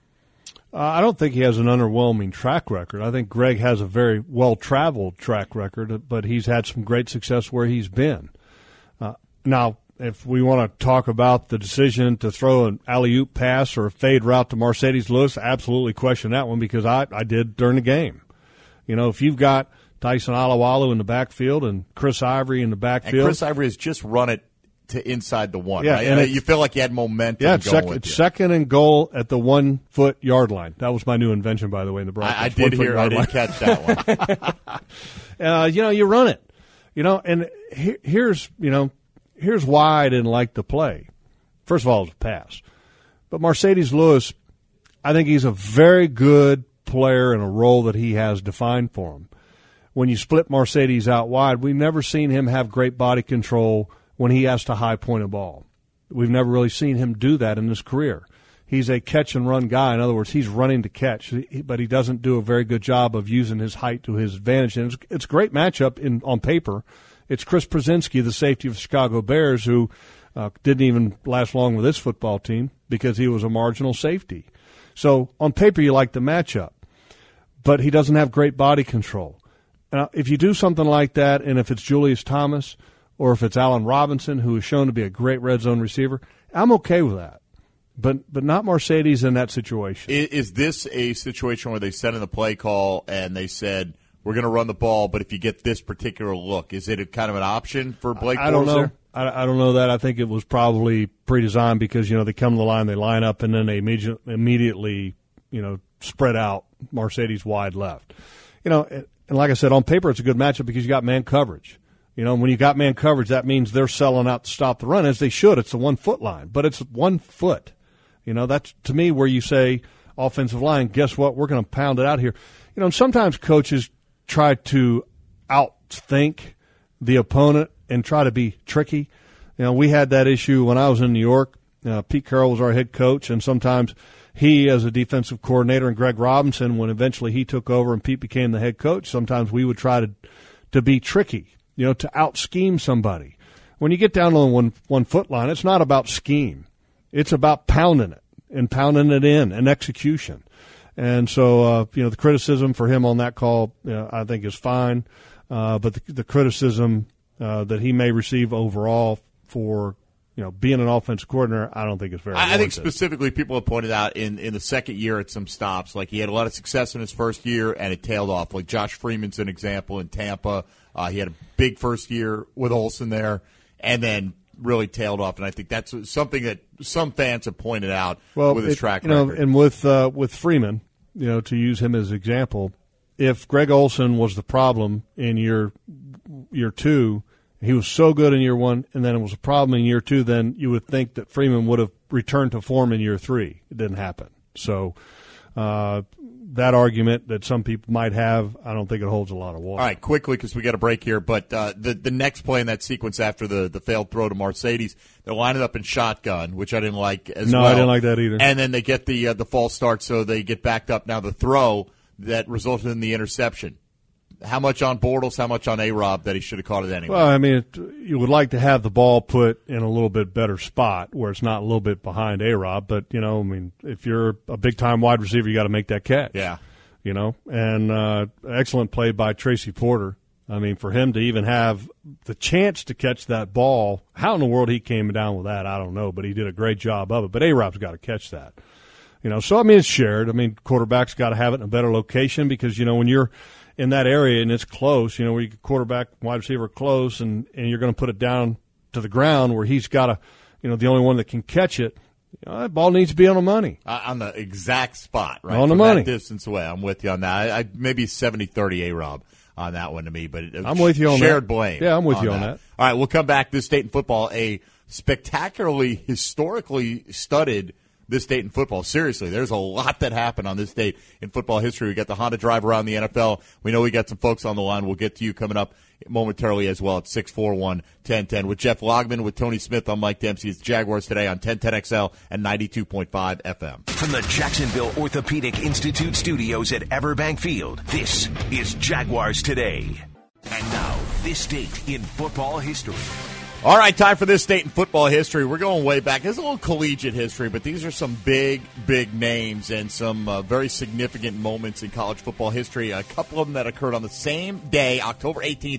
Uh, I don't think he has an underwhelming track record. I think Greg has a very well-traveled track record, but he's had some great success where he's been. Uh, now, if we want to talk about the decision to throw an alley-oop pass or a fade route to Marcedes Lewis, absolutely question that one because I, I did during the game. You know, if you've got Tyson Alualu in the backfield and Chris Ivory in the backfield. And Chris Ivory has just run it to inside the one, yeah, right? And you feel like you had momentum yeah, going second, with it's you. second and goal at the one-foot yard line. That was my new invention, by the way, in the broadcast. I, I did hear, I did catch that one. uh, you know, you run it. You know, and he, here's, you know, here's why I didn't like the play. First of all, it's a pass. But Marcedes Lewis, I think he's a very good player in a role that he has defined for him. When you split Marcedes out wide, we've never seen him have great body control when he has to high point a ball. We've never really seen him do that in his career. He's a catch-and-run guy. In other words, he's running to catch, but he doesn't do a very good job of using his height to his advantage. And it's, it's a great matchup in, on paper. It's Chris Brzezinski, the safety of the Chicago Bears, who uh, didn't even last long with this football team because he was a marginal safety. So on paper, you like the matchup, but he doesn't have great body control. Now, if you do something like that, and if it's Julius Thomas or if it's Allen Robinson, who is shown to be a great red zone receiver, I'm okay with that. But but not Marcedes in that situation. Is, is this a situation where they sent in the play call and they said, we're going to run the ball, but if you get this particular look, is it a kind of an option for Blake I, I don't Bortles know. there? I, I don't know that. I think it was probably pre-designed because, you know, they come to the line, they line up, and then they immediately, immediately you know, spread out Marcedes wide left. You know, and like I said, on paper it's a good matchup because you got man coverage. You know, when you got man coverage, that means they're selling out to stop the run, as they should. It's a one-foot line, but it's one foot. You know, that's, to me, where you say offensive line, guess what, we're going to pound it out here. You know, and sometimes coaches try to outthink the opponent and try to be tricky. You know, we had that issue when I was in New York. Uh, Pete Carroll was our head coach, and sometimes he, as a defensive coordinator, and Greg Robinson, when eventually he took over and Pete became the head coach, sometimes we would try to to be tricky, you know, to out-scheme somebody. When you get down on one one-foot line, it's not about scheme. It's about pounding it and pounding it in and execution. And so, uh, you know, the criticism for him on that call, you know, I think is fine. Uh, but the, the criticism uh, that he may receive overall for, you know, being an offensive coordinator, I don't think it's very I, I think warranted. specifically people have pointed out in, in the second year at some stops, like he had a lot of success in his first year and it tailed off. Like Josh Freeman's an example in Tampa. Uh, he had a big first year with Olsen there and then really tailed off. And I think that's something that some fans have pointed out well, with his it, track you know, record. and with, uh, with Freeman, you know, to use him as an example, if Greg Olsen was the problem in year year two, he was so good in year one, and then it was a problem in year two, then you would think that Freeman would have returned to form in year three. It didn't happen. So uh, that argument that some people might have, I don't think it holds a lot of water. All right, quickly, because we got a break here, but uh, the the next play in that sequence after the, the failed throw to Marcedes, they're lining up in shotgun, which I didn't like as no, well. No, I didn't like that either. And then they get the uh, the false start, so they get backed up. Now the throw that resulted in the interception. How much on Bortles, how much on A-Rob that he should have caught it anyway? Well, I mean, it, you would like to have the ball put in a little bit better spot where it's not a little bit behind A-Rob, but, you know, I mean, if you're a big-time wide receiver, you got to make that catch. Yeah. You know, and uh, excellent play by Tracy Porter. I mean, for him to even have the chance to catch that ball, how in the world he came down with that, I don't know, but he did a great job of it. But A-Rob's got to catch that. You know, so, I mean, it's shared. I mean, quarterback's got to have it in a better location because, you know, when you're in that area and it's close, you know, where you quarterback, wide receiver close, and, and you're going to put it down to the ground where he's got to, you know, the only one that can catch it, you know, that ball needs to be on the money. Uh, on the exact spot, right? On the From money. That distance away. I'm with you on that. I, I, maybe seventy thirty A-Rob on that one to me, but it, I'm with you on shared that. blame. Yeah, I'm with on you on that. that. All right, we'll come back. This State in football, a spectacularly, historically studded this date in football. Seriously, there's a lot that happened on this date in football history. We got the Honda drive around the N F L. We know we got some folks on the line. We'll get to you coming up momentarily as well at six four one, one oh one oh. With Jeff Logman, with Tony Smith, I'm Mike Dempsey. It's Jaguars Today on ten ten X L and ninety-two point five F M. From the Jacksonville Orthopedic Institute studios at Everbank Field, this is Jaguars Today. And now, this date in football history. All right, time for this date in football history. We're going way back. There's a little collegiate history, but these are some big, big names and some uh, very significant moments in college football history. A couple of them that occurred on the same day, October eighteenth,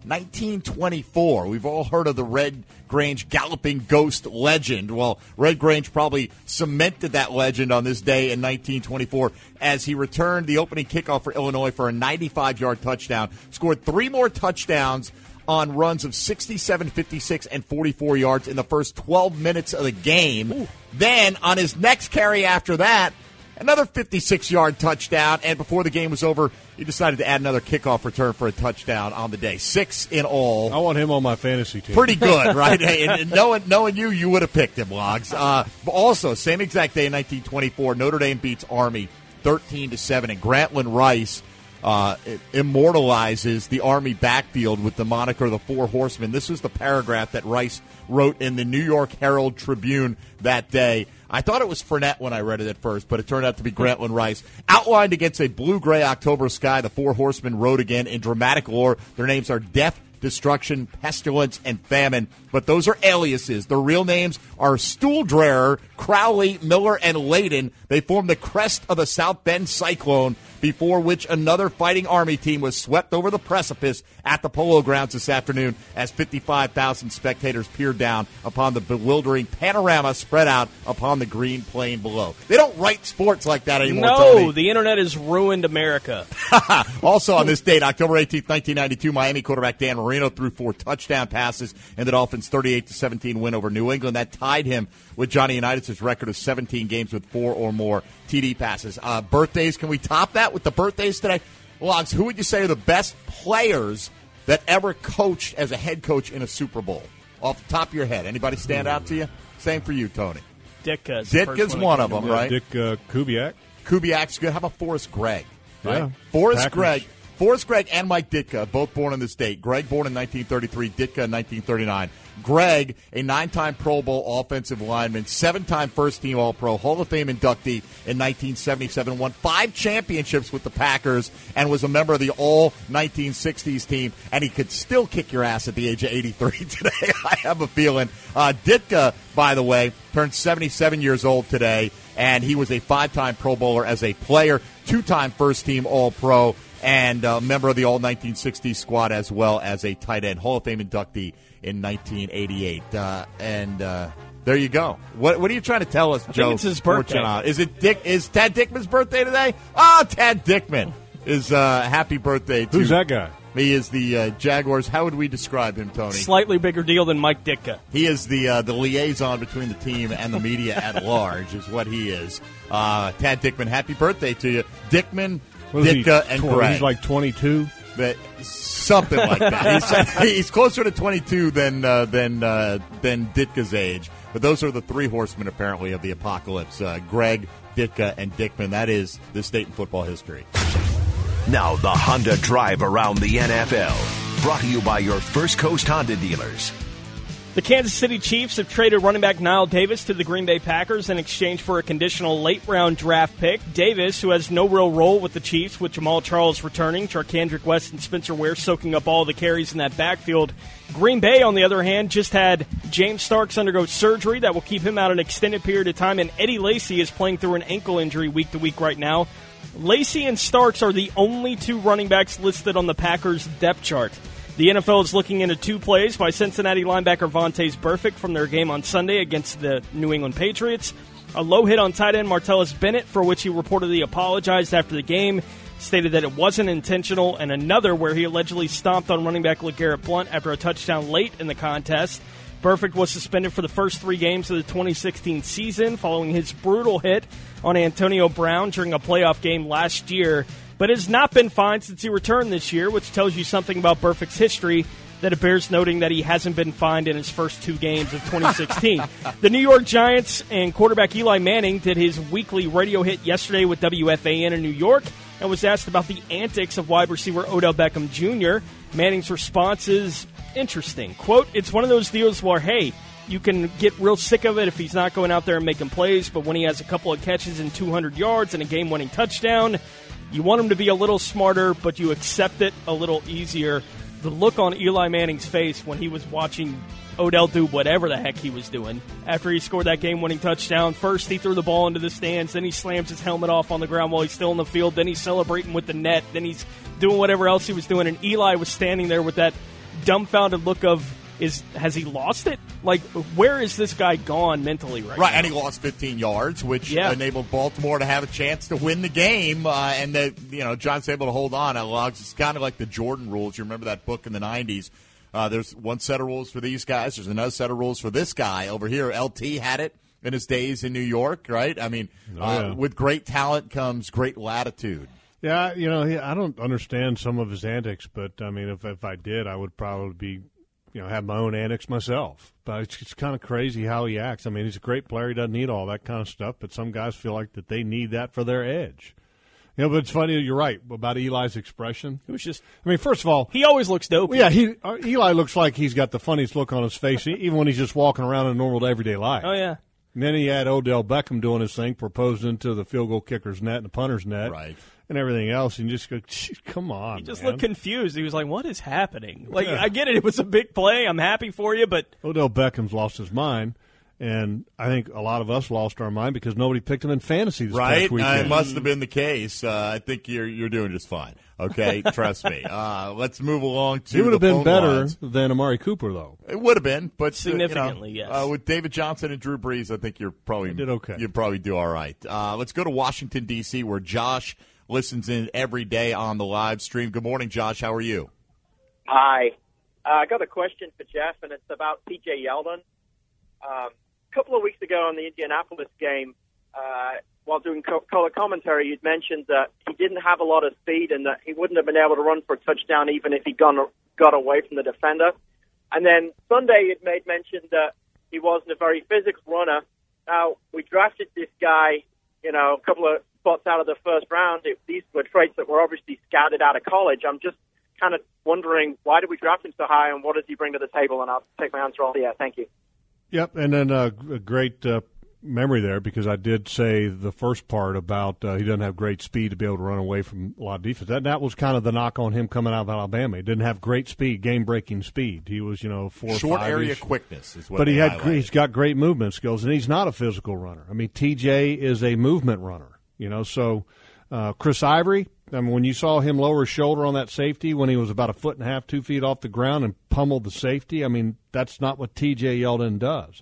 nineteen twenty-four. We've all heard of the Red Grange Galloping Ghost legend. Well, Red Grange probably cemented that legend on this day in nineteen twenty-four as he returned the opening kickoff for Illinois for a ninety-five-yard touchdown, scored three more touchdowns on runs of sixty-seven, fifty-six, and forty-four yards in the first twelve minutes of the game. Ooh. Then, on his next carry after that, another fifty-six-yard touchdown, and before the game was over, he decided to add another kickoff return for a touchdown on the day. Six in all. I want him on my fantasy team. Pretty good, right? and, and knowing, knowing you, you would have picked him, Logs. Uh, but also, same exact day in nineteen twenty-four, Notre Dame beats Army thirteen to seven, and Grantland Rice Uh, immortalizes the Army backfield with the moniker the Four Horsemen. This was the paragraph that Rice wrote in the New York Herald Tribune that day. I thought it was Fournette when I read it at first, but it turned out to be Grantland Rice. Outlined against a blue-gray October sky, the Four Horsemen rode again in dramatic lore. Their names are Death, Destruction, Pestilence, and Famine. But those are aliases. Their real names are Stuhldreher, Crowley, Miller, and Layden. They form the crest of the South Bend Cyclone, before which another Fighting Army team was swept over the precipice at the Polo Grounds this afternoon as fifty-five thousand spectators peered down upon the bewildering panorama spread out upon the green plain below. They don't write sports like that anymore, No, Tony. The internet has ruined America. Also on this date, October eighteenth, nineteen ninety-two, Miami quarterback Dan Marino threw four touchdown passes in the Dolphins' thirty-eight to seventeen win over New England. That tied him with Johnny Unitas' record of seventeen games with four or more T D passes. Uh, birthdays, can we top that with the birthdays today? Logs, who would you say are the best players that ever coached as a head coach in a Super Bowl? Off the top of your head. Anybody stand out to you? Same for you, Tony. Ditka's Ditka's one of them, yeah, right? Dick uh, Kubiak. Kubiak's good. How about Forrest Gregg? Right? Yeah. Forrest Packers. Gregg. Forrest Gregg and Mike Ditka, both born on this date. Gregg born in nineteen thirty-three, Ditka in nineteen thirty-nine. Gregg, a nine-time Pro Bowl offensive lineman, seven-time first-team All-Pro, Hall of Fame inductee in nineteen seventy-seven, won five championships with the Packers, and was a member of the all nineteen sixties team, and he could still kick your ass at the age of eighty-three today, I have a feeling. Uh, Ditka, by the way, turned seventy-seven years old today, and he was a five-time Pro Bowler as a player, two-time first-team All-Pro, and a member of the all nineteen sixties squad as well as a tight end, Hall of Fame inductee in nineteen eighty-eight. Uh, and uh, there you go. What what are you trying to tell us, I Joe? think it's his birthday. Fortunato? Is it Dick? Is Tad Dickman's birthday today? Oh, Tad Dickman is uh, happy birthday to. Who's that guy? He is the uh, Jaguars. How would we describe him, Tony? Slightly bigger deal than Mike Ditka. He is the uh, the liaison between the team and the media at large, is what he is. Uh, Tad Dickman, happy birthday to you, Dickman. What is Ditka he, and tw- Gregg. He's like twenty-two. But something like that. He's, he's closer to twenty-two than uh, than uh, than Ditka's age. But those are the three horsemen, apparently, of the apocalypse: uh, Gregg, Ditka, and Dickman. That is this state in football history. Now the Honda Drive around the N F L, brought to you by your First Coast Honda dealers. The Kansas City Chiefs have traded running back Knile Davis to the Green Bay Packers in exchange for a conditional late-round draft pick. Davis, who has no real role with the Chiefs, with Jamal Charles returning, Charkandrick West and Spencer Ware soaking up all the carries in that backfield. Green Bay, on the other hand, just had James Starks undergo surgery that will keep him out an extended period of time, and Eddie Lacy is playing through an ankle injury week to week right now. Lacy and Starks are the only two running backs listed on the Packers' depth chart. The N F L is looking into two plays by Cincinnati linebacker Vontaze Burfict from their game on Sunday against the New England Patriots. A low hit on tight end Martellus Bennett, for which he reportedly apologized after the game, stated that it wasn't intentional, and another where he allegedly stomped on running back LeGarrette Blount after a touchdown late in the contest. Burfict was suspended for the first three games of the twenty sixteen season following his brutal hit on Antonio Brown during a playoff game last year, but has not been fined since he returned this year, which tells you something about Burfict's history, that it bears noting that he hasn't been fined in his first two games of twenty sixteen. The New York Giants and quarterback Eli Manning did his weekly radio hit yesterday with W F A N in New York and was asked about the antics of wide receiver Odell Beckham Junior Manning's response is interesting. Quote, "It's one of those deals where, hey, you can get real sick of it if he's not going out there and making plays, but when he has a couple of catches and two hundred yards and a game-winning touchdown, you want him to be a little smarter, but you accept it a little easier." The look on Eli Manning's face when he was watching Odell do whatever the heck he was doing after he scored that game-winning touchdown. First, he threw the ball into the stands. Then he slams his helmet off on the ground while he's still in the field. Then he's celebrating with the net. Then he's doing whatever else he was doing. And Eli was standing there with that dumbfounded look of, is has he lost it? Like, where is this guy gone mentally right, right now? And he lost fifteen yards, which yeah. enabled Baltimore to have a chance to win the game. Uh, and, that you know, John's able to hold on. It's kind of like the Jordan rules. You remember that book in the nineties? Uh, there's one set of rules for these guys. There's another set of rules for this guy over here. L T had it in his days in New York, right? I mean, oh, uh, yeah. with great talent comes great latitude. Yeah, you know, I don't understand some of his antics, but, I mean, if if I did, I would probably be, you know, have my own antics myself. But it's, it's kind of crazy how he acts. I mean, he's a great player. He doesn't need all that kind of stuff, but some guys feel like that they need that for their edge. You know, but it's funny, you're right, about Eli's expression. It was just, I mean, first of all, he always looks dope. Well, yeah, he, uh, Eli looks like he's got the funniest look on his face, even when he's just walking around in normal everyday life. Oh, yeah. And then he had Odell Beckham doing his thing, proposing into the field goal kicker's net and the punter's net. Right. And everything else, and just go, come on, He just man. looked confused. He was like, what is happening? Like, Yeah. I get it. It was a big play. I'm happy for you, but Odell Beckham's lost his mind, and I think a lot of us lost our mind because nobody picked him in fantasy this Right? past Uh, weekend. it must have been the case. Uh, I think you're you're doing just fine. Okay? Trust me. Uh, let's move along to He would have the been phone better lines. than Amari Cooper, though. It would have been, but Significantly, uh, you know, yes. Uh, with David Johnson and Drew Brees, I think you're probably I did okay. You'd probably do all right. Uh, let's go to Washington D C, where Josh listens in every day on the live stream. Good morning, Josh. How are you? Hi. Uh, I got a question for Jeff, and it's about T J Yeldon. Um, a couple of weeks ago in the Indianapolis game, uh, while doing co- color commentary, you'd mentioned that he didn't have a lot of speed and that he wouldn't have been able to run for a touchdown even if he'd gone, got away from the defender. And then Sunday, you'd made mention that he wasn't a very physical runner. Now, we drafted this guy, you know, a couple of spots out of the first round. It, these were traits that were obviously scouted out of college. I'm just kind of wondering, why did we draft him so high, and what does he bring to the table? And I'll take my answer all the air. Thank you. Yep, and then uh, a great uh, memory there, because I did say the first part about uh, he doesn't have great speed to be able to run away from a lot of defense. That that was kind of the knock on him coming out of Alabama. He didn't have great speed, game-breaking speed. He was, you know, four Short or five area quickness is what But he they had highlighted. he's got great movement skills, and he's not a physical runner. I mean, T J is a movement runner, you know. So uh, Chris Ivory, I mean, when you saw him lower his shoulder on that safety when he was about a foot and a half, two feet off the ground and pummeled the safety, I mean, that's not what T J Yeldon does.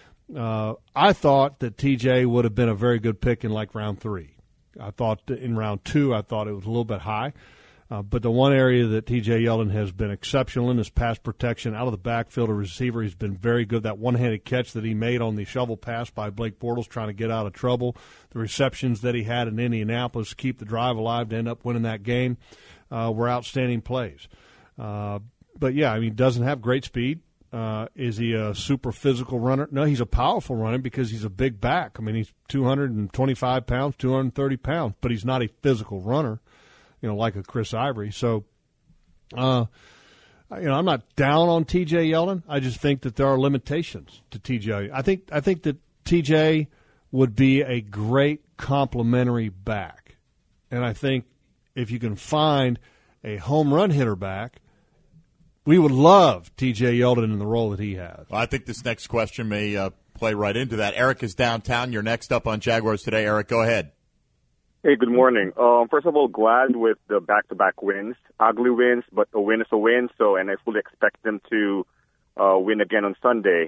Uh, I thought that T J would have been a very good pick in like round three. I thought that in round two, I thought it was a little bit high. Uh, but the one area that T J Yeldon has been exceptional in is pass protection out of the backfield. A receiver, he's been very good. That one-handed catch that he made on the shovel pass by Blake Bortles trying to get out of trouble, the receptions that he had in Indianapolis to keep the drive alive to end up winning that game uh, were outstanding plays. Uh, but, yeah, I mean, doesn't have great speed. Uh, is he a super physical runner? No, he's a powerful runner because he's a big back. I mean, he's two hundred twenty-five pounds, two hundred thirty pounds, but he's not a physical runner, you know, like a Chris Ivory. So, uh, you know, I'm not down on T J Yeldon. I just think that there are limitations to T J. I think I think that T J would be a great complementary back, and I think if you can find a home run hitter back, we would love T J Yeldon in the role that he has. Well, I think this next question may uh, play right into that. Eric is downtown. You're next up on Jaguars Today. Eric, go ahead. Hey, good morning. Um, first of all, glad with the back-to-back wins. Ugly wins, but a win is a win, so and I fully expect them to uh, win again on Sunday.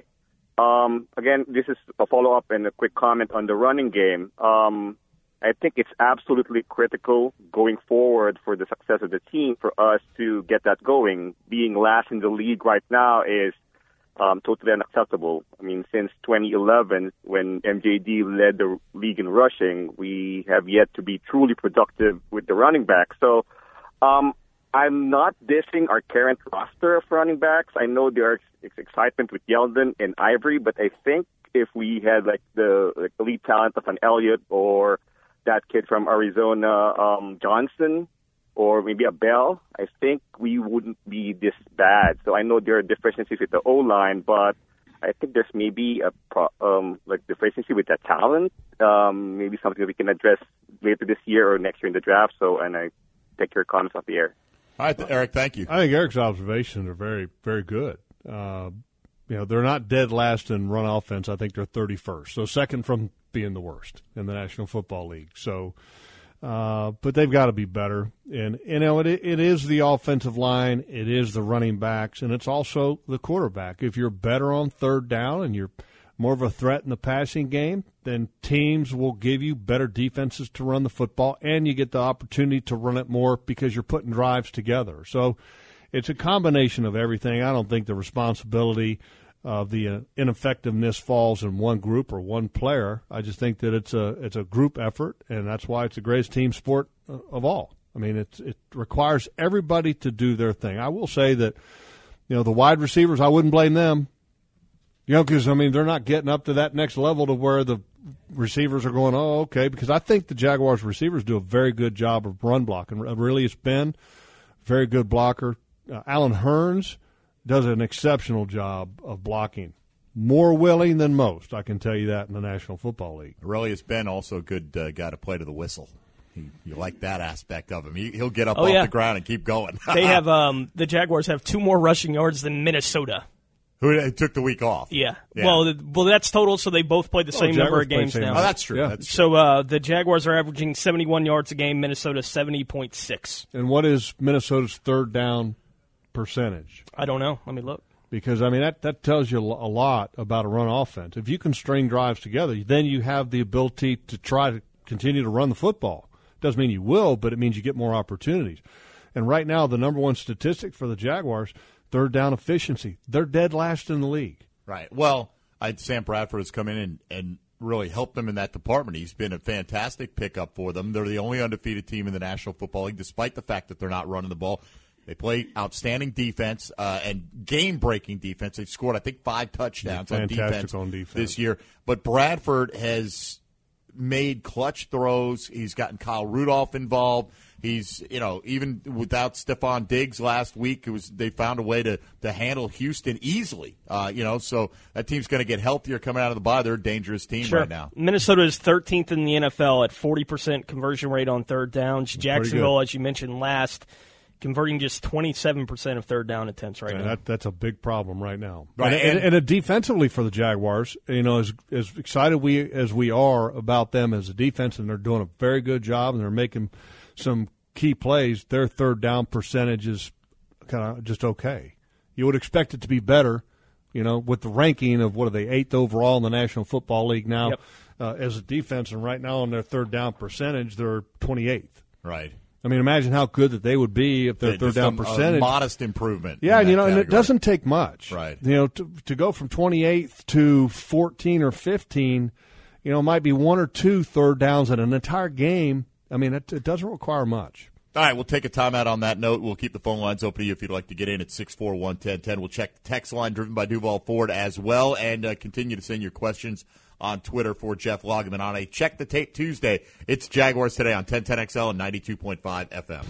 Um, again, this is a follow-up and a quick comment on the running game. Um, I think it's absolutely critical going forward for the success of the team for us to get that going. Being last in the league right now is um, totally unacceptable. I mean, since twenty eleven, when M J D led the league in rushing, we have yet to be truly productive with the running back. So um, I'm not dissing our current roster of running backs. I know there is excitement with Yeldon and Ivory, but I think if we had like the like, elite talent of an Elliott or that kid from Arizona, um, Johnson, or maybe a Bell, I think we wouldn't be this bad. So I know there are deficiencies with the O-line, but I think there's maybe a pro- um, like deficiency with that talent. Um, maybe something that we can address later this year or next year in the draft. So, and I take your comments off the air. All right, Eric, thank you. I think Eric's observations are very, very good. Uh, you know, they're not dead last in run offense. I think they're thirty-first. So second from being the worst in the National Football League. So Uh, but they've got to be better. And, you know, it, it is the offensive line, it is the running backs, and it's also the quarterback. If you're better on third down and you're more of a threat in the passing game, then teams will give you better defenses to run the football, and you get the opportunity to run it more because you're putting drives together. So it's a combination of everything. I don't think the responsibility of the uh, ineffectiveness falls in one group or one player. I just think that it's a it's a group effort, and that's why it's the greatest team sport uh, of all. I mean, it's, it requires everybody to do their thing. I will say that, you know, the wide receivers, I wouldn't blame them. You know, because, I mean, they're not getting up to that next level to where the receivers are going, oh, okay, because I think the Jaguars receivers do a very good job of run blocking. Really, it's been a very good blocker. Uh, Alan Hearns does an exceptional job of blocking. More willing than most, I can tell you that, in the National Football League. Aurelius Ben, also a good uh, guy to play to the whistle. He, you like that aspect of him. He, he'll get up oh, off yeah. the ground and keep going. They have um, the Jaguars have two more rushing yards than Minnesota. Who took the week off. Yeah. yeah. Well, the, well, that's total, so they both played the oh, same Jaguars number of games now. Oh, that's true. Yeah. That's true. So uh, the Jaguars are averaging seventy-one yards a game, Minnesota seventy point six. And what is Minnesota's third down percentage? I don't know. Let me look. Because, I mean, that, that tells you a lot about a run offense. If you can string drives together, then you have the ability to try to continue to run the football. Doesn't mean you will, but it means you get more opportunities. And right now, the number one statistic for the Jaguars, third down efficiency. They're dead last in the league. Right. Well, I, Sam Bradford has come in and, and really helped them in that department. He's been a fantastic pickup for them. They're the only undefeated team in the National Football League, despite the fact that they're not running the ball. They play outstanding defense uh, and game-breaking defense. They've scored, I think, five touchdowns on defense, on defense this year. But Bradford has made clutch throws. He's gotten Kyle Rudolph involved. He's, you know, even without Stephon Diggs last week, it was they found a way to, to handle Houston easily. Uh, you know, so that team's going to get healthier coming out of the bye. They're a dangerous team sure. right now. Minnesota is thirteenth in the N F L at forty percent conversion rate on third downs. Jacksonville, as you mentioned last, converting just twenty-seven percent of third down attempts right yeah, now. That, that's a big problem right now. Right. And, and, and, and defensively for the Jaguars, you know, as, as excited we as we are about them as a defense, and they're doing a very good job, and they're making some key plays, their third down percentage is kind of just okay. You would expect it to be better, you know, with the ranking of, what are they, eighth overall in the National Football League now yep. uh, as a defense, and right now on their third down percentage, they're twenty-eighth. Right. I mean, imagine how good that they would be if their Yeah, third down a, percentage. A modest improvement. Yeah, in you that know, and it category. doesn't take much. Right. You know, to, to go from twenty-eighth to fourteen or fifteen, you know, might be one or two third downs in an entire game. I mean, it, it doesn't require much. All right, we'll take a timeout on that note. We'll keep the phone lines open to you if you'd like to get in at six four one, one zero one zero. We'll check the text line driven by Duval Ford as well, and uh, continue to send your questions on Twitter for Jeff Loggeman on a Check the Tape Tuesday. It's Jaguars Today on ten ten X L and ninety-two point five F M.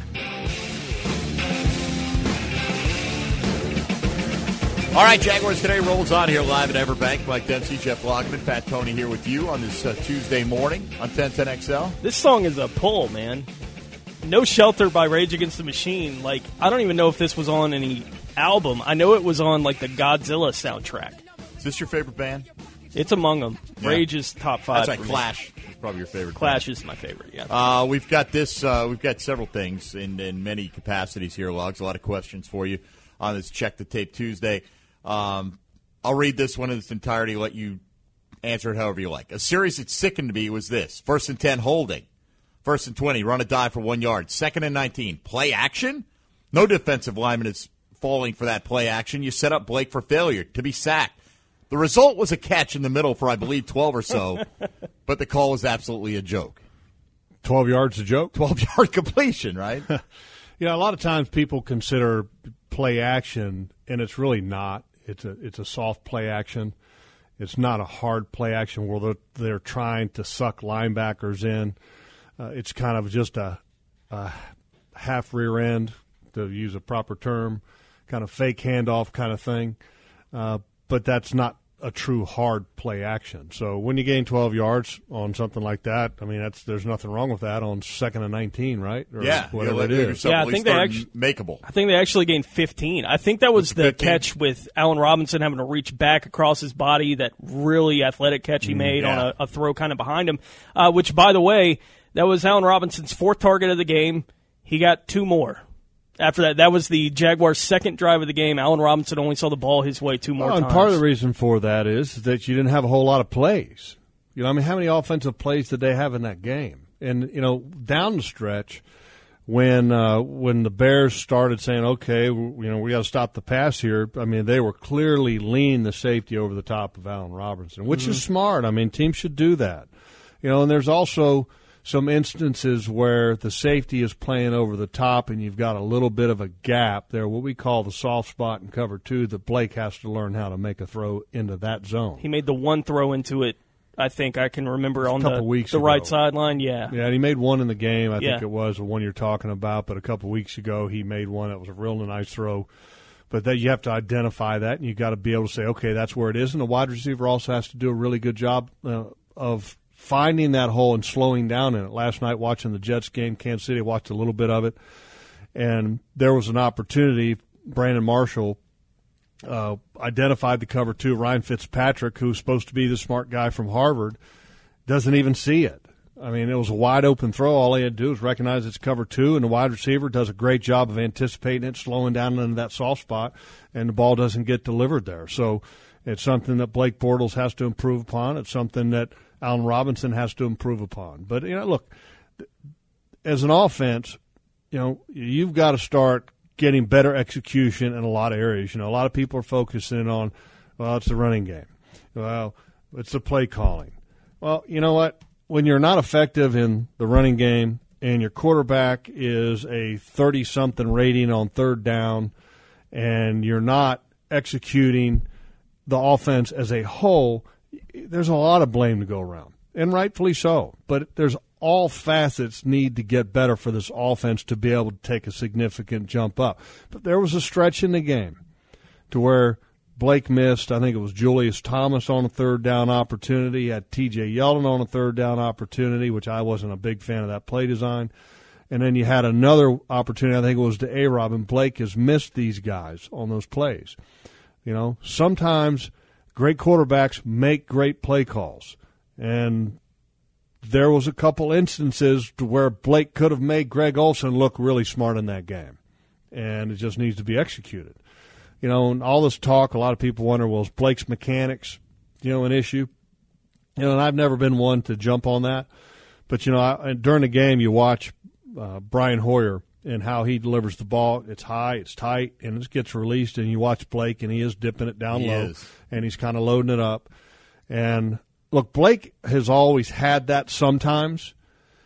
All right, Jaguars Today rolls on here live at Everbank. Mike Dempsey, Jeff Loggeman, Pat Tony here with you on this uh, Tuesday morning on ten ten X L. This song is a pull, man. No Shelter by Rage Against the Machine. Like, I don't even know if this was on any album. I know it was on, like, the Godzilla soundtrack. Is this your favorite band? It's among them. Yeah. Rage is top five. That's like for Clash. Me. It's probably your favorite. Clash band. is my favorite, yeah. Uh, we've got this. Uh, we've got several things in, in many capacities here, Logs. A lot of questions for you on this Check the Tape Tuesday. Um, I'll read this one in its entirety, let you answer it however you like. A series that sickened me was this. First and ten, holding. First and twenty, run a dive for one yard. Second and nineteen, play action? No defensive lineman is falling for that play action. You set up Blake for failure, to be sacked. The result was a catch in the middle for, I believe, twelve or so, but the call was absolutely a joke. twelve yards a joke? twelve-yard completion, right? You know, a lot of times people consider play action, and it's really not. It's a it's a soft play action. It's not a hard play action where they're, they're trying to suck linebackers in. Uh, it's kind of just a, a half rear end, to use a proper term, kind of fake handoff kind of thing. Uh, but that's not a true hard play action. So when you gain twelve yards on something like that, I mean, that's there's nothing wrong with that on second and nineteen, right? Or yeah, whatever it is. Yeah, I think they actually makeable. I think they actually gained fifteen. I think that was the fifteen catch with Allen Robinson having to reach back across his body. That really athletic catch he made yeah. on a, a throw kind of behind him. Uh, which, by the way, That was Allen Robinson's fourth target of the game. He got two more. After that, that was the Jaguars' second drive of the game. Allen Robinson only saw the ball his way two more well, and times. Part of the reason for that is that you didn't have a whole lot of plays. You know, I mean, how many offensive plays did they have in that game? And, you know, down the stretch, when uh, when the Bears started saying, okay, you know, we got to stop the pass here, I mean, they were clearly leaning the safety over the top of Allen Robinson, which mm-hmm. is smart. I mean, teams should do that. You know, and there's also some instances where the safety is playing over the top and you've got a little bit of a gap there, what we call the soft spot in cover two, that Blake has to learn how to make a throw into that zone. He made the one throw into it, I think I can remember, on the, weeks the ago. right sideline. Yeah. Yeah, and he made one in the game, I yeah. think it was, the one you're talking about, but a couple weeks ago he made one that was a real nice throw. But that you have to identify that, and you've got to be able to say, okay, that's where it is. And the wide receiver also has to do a really good job uh, of finding that hole and slowing down in it. Last night watching the Jets game, Kansas City, watched a little bit of it, and there was an opportunity. Brandon Marshall uh, identified the cover two. Ryan Fitzpatrick, who's supposed to be the smart guy from Harvard, doesn't even see it. I mean, it was a wide-open throw. All he had to do is recognize it's cover two, and the wide receiver does a great job of anticipating it, slowing down into that soft spot, and the ball doesn't get delivered there. So it's something that Blake Bortles has to improve upon. It's something that Allen Robinson has to improve upon. But, you know, look, as an offense, you know, you've got to start getting better execution in a lot of areas. You know, a lot of people are focusing on, well, it's the running game. Well, it's the play calling. Well, you know what? When you're not effective in the running game and your quarterback is a thirty-something rating on third down and you're not executing the offense as a whole, there's a lot of blame to go around, and rightfully so. But there's all facets need to get better for this offense to be able to take a significant jump up. But there was a stretch in the game to where Blake missed, I think it was Julius Thomas on a third down opportunity, had T J Yeldon on a third down opportunity, which I wasn't a big fan of that play design. And then you had another opportunity, I think it was to A-Rob, and Blake has missed these guys on those plays. You know, sometimes great quarterbacks make great play calls. And there was a couple instances to where Blake could have made Greg Olsen look really smart in that game. And it just needs to be executed. You know, and all this talk, a lot of people wonder, well, is Blake's mechanics, you know, an issue? You know, and I've never been one to jump on that. But, you know, I, during the game, you watch uh, Brian Hoyer and how he delivers the ball. It's high, it's tight, and it gets released, and you watch Blake, and he is dipping it down he low, is. and he's kind of loading it up. And, look, Blake has always had that sometimes,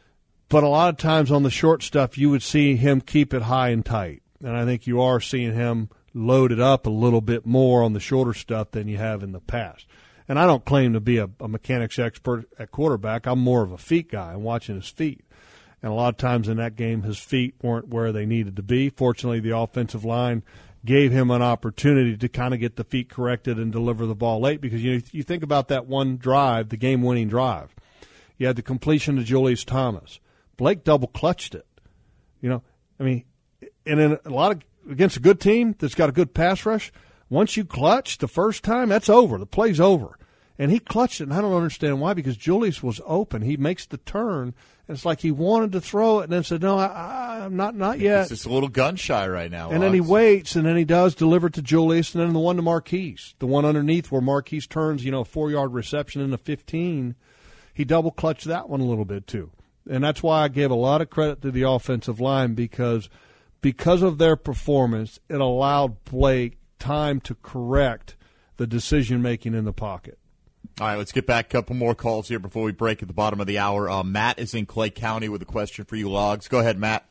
but a lot of times on the short stuff, you would see him keep it high and tight. And I think you are seeing him loaded up a little bit more on the shorter stuff than you have in the past. And I don't claim to be a, a mechanics expert at quarterback. I'm more of a feet guy. I'm watching his feet. And a lot of times in that game, his feet weren't where they needed to be. Fortunately, the offensive line gave him an opportunity to kind of get the feet corrected and deliver the ball late, because you know, you think about that one drive, the game-winning drive. You had the completion to Julius Thomas. Blake double-clutched it. You know, I mean, and in a lot of against a good team that's got a good pass rush, once you clutch the first time, that's over. The play's over. And he clutched it, and I don't understand why, because Julius was open. He makes the turn, and it's like he wanted to throw it and then said, no, I, I, I'm not not yet. He's just a little gun-shy right now. And then he waits, and then he does deliver it to Julius, and then the one to Marquise, the one underneath where Marquise turns, you know, a four-yard reception in the fifteen, he double-clutched that one a little bit too. And that's why I gave a lot of credit to the offensive line, because – Because of their performance, it allowed Blake time to correct the decision-making in the pocket. All right, let's get back a couple more calls here before we break at the bottom of the hour. Uh, Matt is in Clay County with a question for you, Logs. Go ahead, Matt.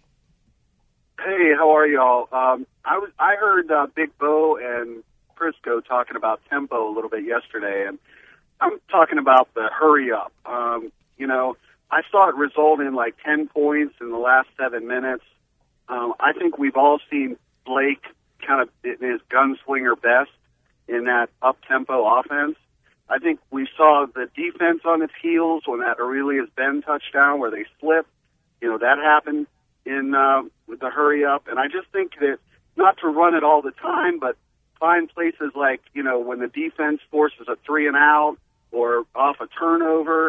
Hey, how are y'all? Um, I was I heard uh, Big Bo and Prisco talking about tempo a little bit yesterday, and I'm talking about the hurry-up. Um, you know, I saw it result in like ten points in the last seven minutes. Um, I think we've all seen Blake kind of in his gunslinger best in that up-tempo offense. I think we saw the defense on its heels when that Aurelius Ben touchdown where they slipped. You know, that happened in uh, with the hurry-up. And I just think that not to run it all the time, but find places like, you know, when the defense forces a three and out or off a turnover,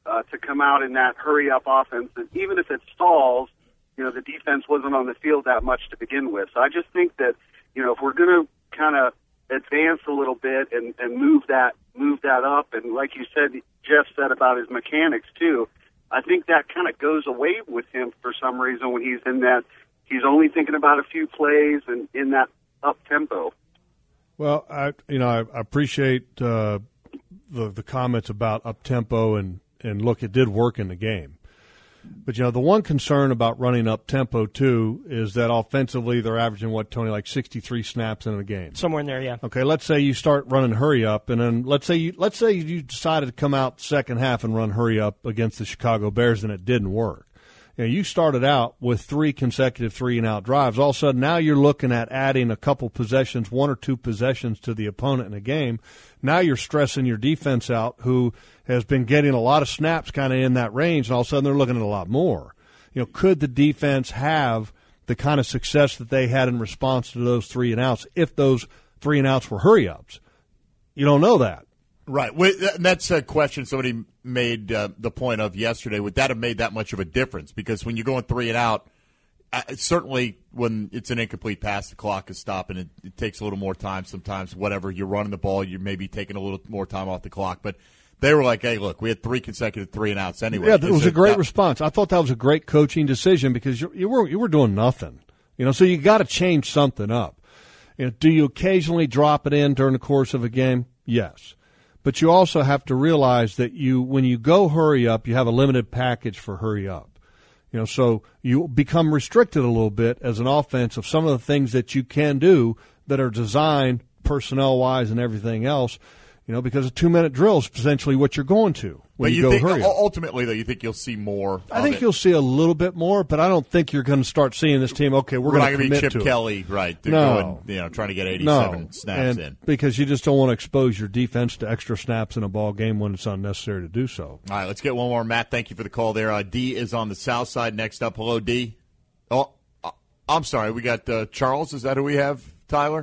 uh, to come out in that hurry-up offense. And even if it stalls, you know, the defense wasn't on the field that much to begin with. So I just think that, you know, if we're going to kind of advance a little bit and, and move that move that up, and like you said, Jeff said about his mechanics too, I think that kind of goes away with him for some reason when he's in that, he's only thinking about a few plays and in that up tempo. Well, I you know I, I appreciate uh, the the comments about up tempo and and look, it did work in the game. But, you know, the one concern about running up tempo, too, is that offensively they're averaging, what, Tony, like sixty-three snaps in a game. Somewhere in there, yeah. Okay, let's say you start running hurry up, and then let's say you let's say you decided to come out second half and run hurry up against the Chicago Bears, and it didn't work. You know, you started out with three consecutive three-and-out drives. All of a sudden, now you're looking at adding a couple possessions, one or two possessions to the opponent in a game. Now you're stressing your defense out, who has been getting a lot of snaps kind of in that range, and all of a sudden they're looking at a lot more. You know, could the defense have the kind of success that they had in response to those three-and-outs if those three-and-outs were hurry-ups? You don't know that. Right. And that's a question somebody made uh, the point of yesterday. Would that have made that much of a difference? Because when you're going three and out, uh, certainly when it's an incomplete pass, the clock is stopping. It, it takes a little more time sometimes. Whatever, you're running the ball, you're maybe taking a little more time off the clock. But they were like, hey, look, we had three consecutive three and outs anyway. Yeah, it was a great that, response. I thought that was a great coaching decision because you, you were you were doing nothing. You know, so you got to change something up. You know, do you occasionally drop it in during the course of a game? Yes. But you also have to realize that you, when you go hurry up, you have a limited package for hurry up. You know, so you become restricted a little bit as an offense of some of the things that you can do that are designed personnel-wise and everything else. You know, because a two-minute drill is essentially what you're going to when but you, you go think, hurry up. Ultimately, though, you think you'll see more. I think it. you'll see a little bit more, but I don't think you're going to start seeing this team. Okay, we're, we're going to to commit be Chip to Kelly, it. right? They're no, going, you know, trying to get eighty-seven no. snaps and in because you just don't want to expose your defense to extra snaps in a ball game when it's unnecessary to do so. All right, let's get one more. Matt, thank you for the call there. Uh, D is on the south side. Next up, hello, D. Oh, I'm sorry. We got uh, Charles. Is that who we have, Tyler?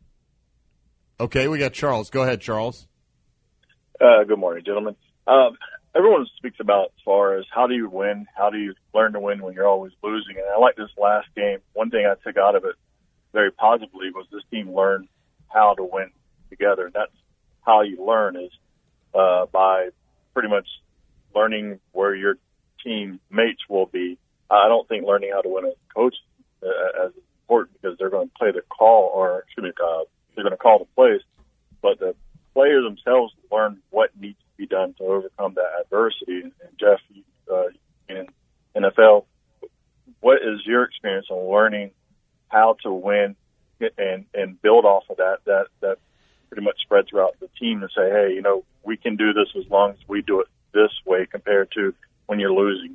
Okay, we got Charles. Go ahead, Charles. Uh, good morning, gentlemen. Um, everyone speaks about as far as how do you win, how do you learn to win when you're always losing. And I like this last game. One thing I took out of it very positively was this team learned how to win together. And that's how you learn is uh, by pretty much learning where your team mates will be. I don't think learning how to win as a coach uh, as important because they're going to play the call or excuse me, uh, they're going to call the plays, but the players themselves learn what needs to be done to overcome that adversity. And, and Jeff, uh, in N F L, what is your experience on learning how to win and, and build off of that, that, that pretty much spread throughout the team to say, hey, you know, we can do this as long as we do it this way compared to when you're losing?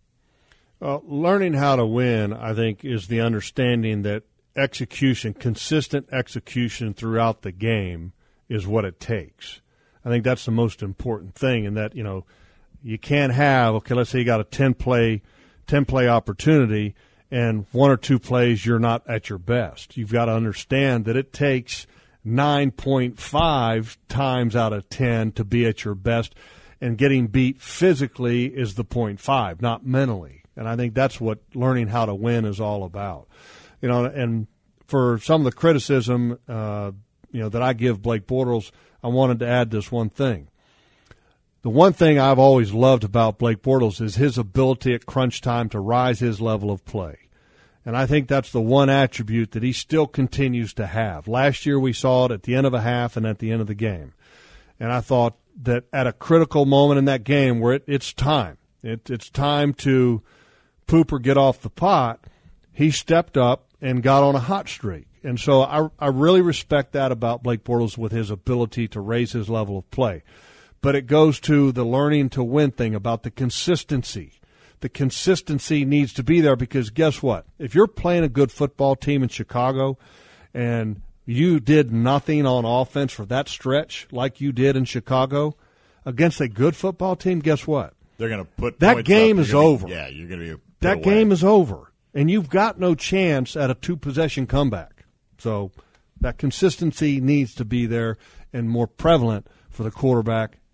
Well, learning how to win, I think, is the understanding that execution, consistent execution throughout the game is what it takes. I think that's the most important thing, in that, you know, you can't have, okay, let's say you got a ten-play ten-play opportunity and one or two plays you're not at your best. You've got to understand that it takes nine point five times out of ten to be at your best, and getting beat physically is the point five, not mentally. And I think that's what learning how to win is all about. You know, and for some of the criticism uh, you know, that I give Blake Bortles, I wanted to add this one thing. The one thing I've always loved about Blake Bortles is his ability at crunch time to rise his level of play. And I think that's the one attribute that he still continues to have. Last year we saw it at the end of a half and at the end of the game. And I thought that at a critical moment in that game where it, it's time, it, it's time to poop or get off the pot, he stepped up and got on a hot streak. And so I, I really respect that about Blake Bortles with his ability to raise his level of play. But it goes to the learning to win thing about the consistency. The consistency needs to be there because guess what? If you're playing a good football team in Chicago and you did nothing on offense for that stretch like you did in Chicago against a good football team, guess what? They're going to put that game is over. Be, yeah, you're going to be that away. game is over, and you've got no chance at a two-possession comeback. So that consistency needs to be there and more prevalent for the quarterback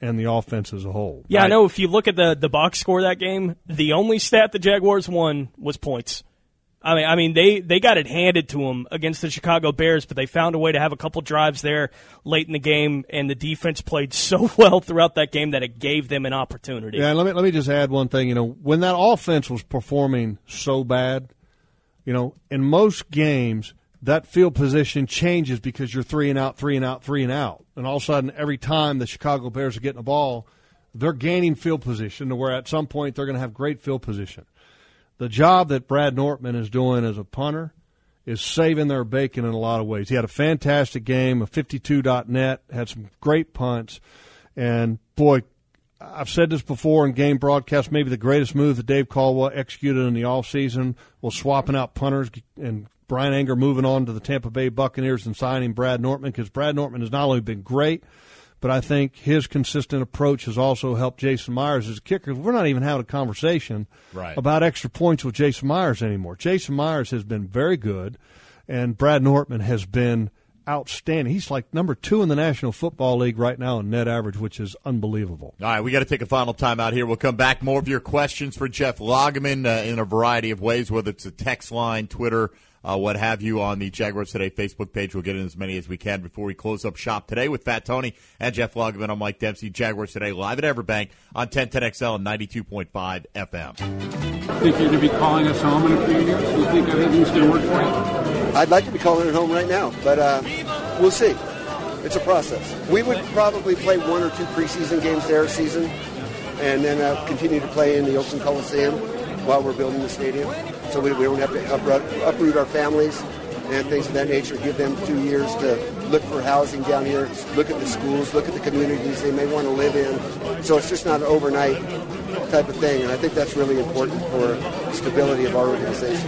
and the offense as a whole. Yeah, I know if you look at the, the box score of that game, the only stat the Jaguars won was points. I mean, I mean, they, they got it handed to them against the Chicago Bears, but they found a way to have a couple drives there late in the game, and the defense played so well throughout that game that it gave them an opportunity. Yeah, and let me let me just add one thing. You know, when that offense was performing so bad, you know, in most games that field position changes because you're three and out, three and out, three and out, and all of a sudden, every time the Chicago Bears are getting the ball, they're gaining field position to where at some point they're going to have great field position. The job that Brad Nortman is doing as a punter is saving their bacon in a lot of ways. He had a fantastic game, a fifty-two dot net, had some great punts. And, boy, I've said this before in game broadcasts, maybe the greatest move that Dave Caldwell executed in the offseason was swapping out punters and Brian Anger moving on to the Tampa Bay Buccaneers and signing Brad Nortman, because Brad Nortman has not only been great, but I think his consistent approach has also helped Jason Myers as a kicker. We're not even having a conversation right. about extra points with Jason Myers anymore. Jason Myers has been very good, and Brad Nortman has been outstanding. He's like number two in the National Football League right now in net average, which is unbelievable. All right, we got to take a final time out here. We'll come back. More of your questions for Jeff Lageman uh, in a variety of ways, whether it's a text line, Twitter, Uh, what have you, on the Jaguars Today Facebook page. We'll get in as many as we can before we close up shop today with Fat Tony and Jeff Lageman. I'm Mike Dempsey. Jaguars Today live at Everbank on ten ten X L and ninety-two point five F M. Think you're going to be calling us home in a few years? Do you think everything's going to work for you? I'd like to be calling it home right now, but uh, we'll see. It's a process. We would probably play one or two preseason games there a season, and then uh, continue to play in the Oakland Coliseum while we're building the stadium. So we, we don't have to uproot, uproot our families and things of that nature, give them two years to look for housing down here, look at the schools, look at the communities they may want to live in. So it's just not an overnight type of thing, and I think that's really important for the stability of our organization.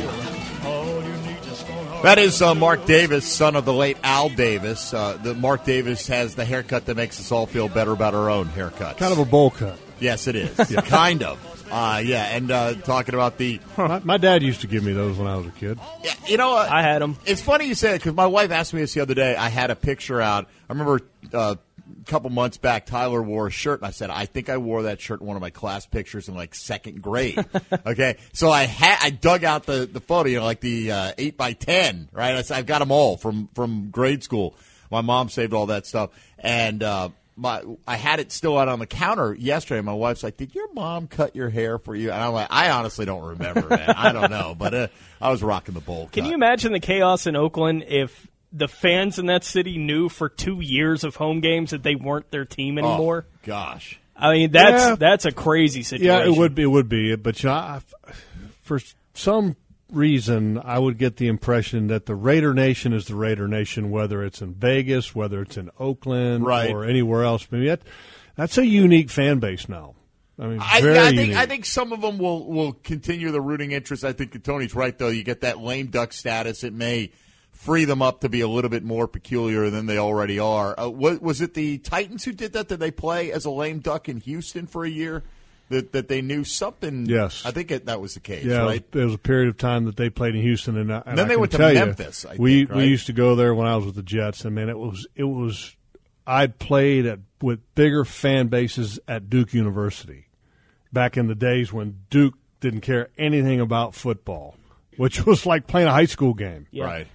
That is uh, Mark Davis, son of the late Al Davis. Uh, the Mark Davis has the haircut that makes us all feel better about our own haircuts. Kind of a bowl cut. Yes, it is. Yeah. Kind of. Uh, yeah, and uh, talking about the... My, my dad used to give me those when I was a kid. Yeah, you know, uh, I had them. It's funny you say it, because my wife asked me this the other day. I had a picture out. I remember uh, a couple months back, Tyler wore a shirt, and I said, I think I wore that shirt in one of my class pictures in, like, second grade. Okay? So I ha- I dug out the, the photo, you know, like the uh, eight by ten, right? I said, I've got them all from, from grade school. My mom saved all that stuff. And... Uh, My, I had it still out on the counter yesterday. My wife's like, "Did your mom cut your hair for you?" And I'm like, "I honestly don't remember, man. I don't know." But uh, I was rocking the bowl cut. Can you imagine the chaos in Oakland if the fans in that city knew for two years of home games that they weren't their team anymore? Oh, gosh. I mean, that's yeah. that's a crazy situation. Yeah, it would be. It would be. But you know, I, for some reason, I would get the impression that the Raider Nation is the Raider Nation, whether it's in Vegas, whether it's in Oakland, right. or anywhere else. I mean, that, that's a unique fan base now. I mean, I, very I think unique. I think some of them will, will continue the rooting interest. I think Tony's right, though. You get that lame duck status. It may free them up to be a little bit more peculiar than they already are. Uh, was, was it the Titans who did that? Did they play as a lame duck in Houston for a year? That that they knew something. Yes, I think it, that was the case. Yeah, right? there was a period of time that they played in Houston, and, and, and then I they can went to tell Memphis. You, I we think, right? we used to go there when I was with the Jets, and man, it was it was. I'd played at with bigger fan bases at Duke University back in the days when Duke didn't care anything about football, which was like playing a high school game. Yeah. Right,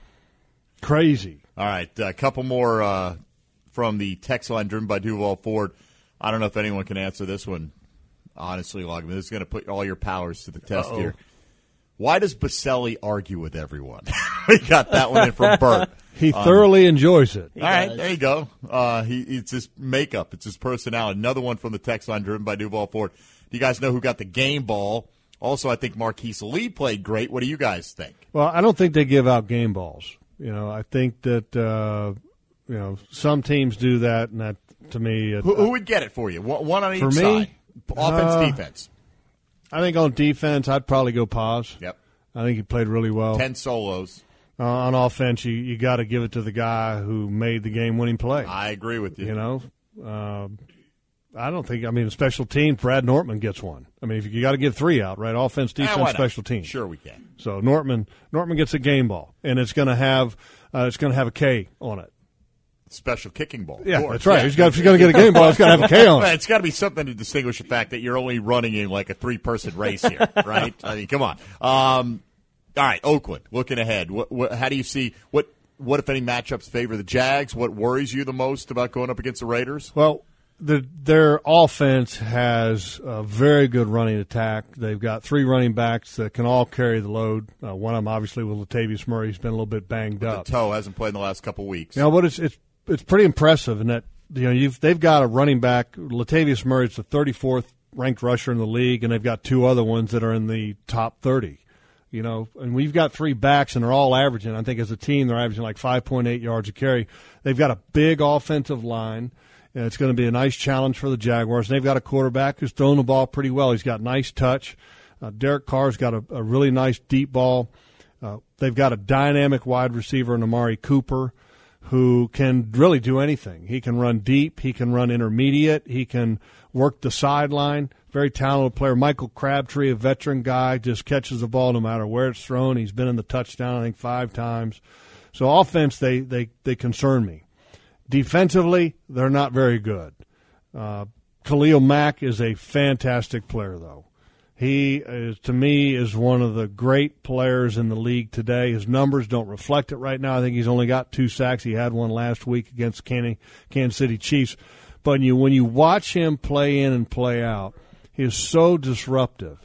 crazy. All right, a couple more uh, from the text line driven by Duval Ford. I don't know if anyone can answer this one. Honestly, Logman, this is going to put all your powers to the test Uh-oh. here. Why does Baselli argue with everyone? We got that one in from Bert. He um, thoroughly enjoys it. All right, there you go. Uh, he, it's his makeup. It's his personality. Another one from the text line driven by Duval Ford. Do you guys know who got the game ball? Also, I think Marquise Lee played great. What do you guys think? Well, I don't think they give out game balls. You know, I think that uh, you know some teams do that, and that to me, it, Who, who would get it for you? One, one on each for me, side. Offense, uh, defense. I think on defense, I'd probably go Paz. Yep. I think he played really well. Ten solos. Uh, on offense, you, you got to give it to the guy who made the game-winning play. I agree with you. You know, uh, I don't think. I mean, special teams. Brad Nortman gets one. I mean, if you got to give three out, right? Offense, defense, eh, special teams. Sure, we can. So Nortman, Nortman gets a game ball, and it's going to have uh, it's going to have a K on it. special kicking ball. Yeah, course. that's right. Yeah. He's got, if he's going to get a game ball, it's got to have a K on it. It's got to be something to distinguish the fact that you're only running in like a three-person race here, right? I mean, come on. Um, all right, Oakland, looking ahead. What, what, how do you see what, what, if any, matchups favor the Jags? What worries you the most about going up against the Raiders? Well, the, their offense has a very good running attack. They've got three running backs that can all carry the load. Uh, one of them, obviously, with Latavius Murray. He's been a little bit banged With up. The toe hasn't played in the last couple weeks. You know, but it's it's it's pretty impressive in that you know you've they've got a running back. Latavius Murray is the thirty-fourth ranked rusher in the league, and they've got two other ones that are in the top thirty. You know, and we've got three backs, and they're all averaging. I think as a team, they're averaging like five point eight yards a carry. They've got a big offensive line. And it's going to be a nice challenge for the Jaguars. And they've got a quarterback who's throwing the ball pretty well. He's got nice touch. Uh, Derek Carr's got a, a really nice deep ball. Uh, they've got a dynamic wide receiver in Amari Cooper who can really do anything. He can run deep. He can run intermediate. He can work the sideline. Very talented player. Michael Crabtree, a veteran guy, just catches the ball no matter where it's thrown. He's been in the touchdown, I think, five times. So offense, they, they, they concern me. Defensively, they're not very good. Uh, Khalil Mack is a fantastic player, though. He, is, to me, is one of the great players in the league today. His numbers don't reflect it right now. I think he's only got two sacks. He had one last week against Kansas City Chiefs. But you, when you watch him play in and play out, he is so disruptive.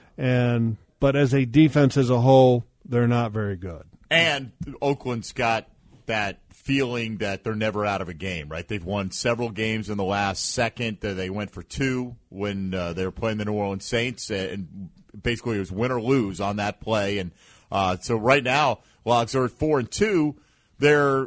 And but as a defense as a whole, they're not very good. And Oakland's got that feeling that they're never out of a game, right? They've won several games in the last second. They went for two when uh, they were playing the New Orleans Saints, and basically it was win or lose on that play. And uh, so right now, Logs are at four and two. They're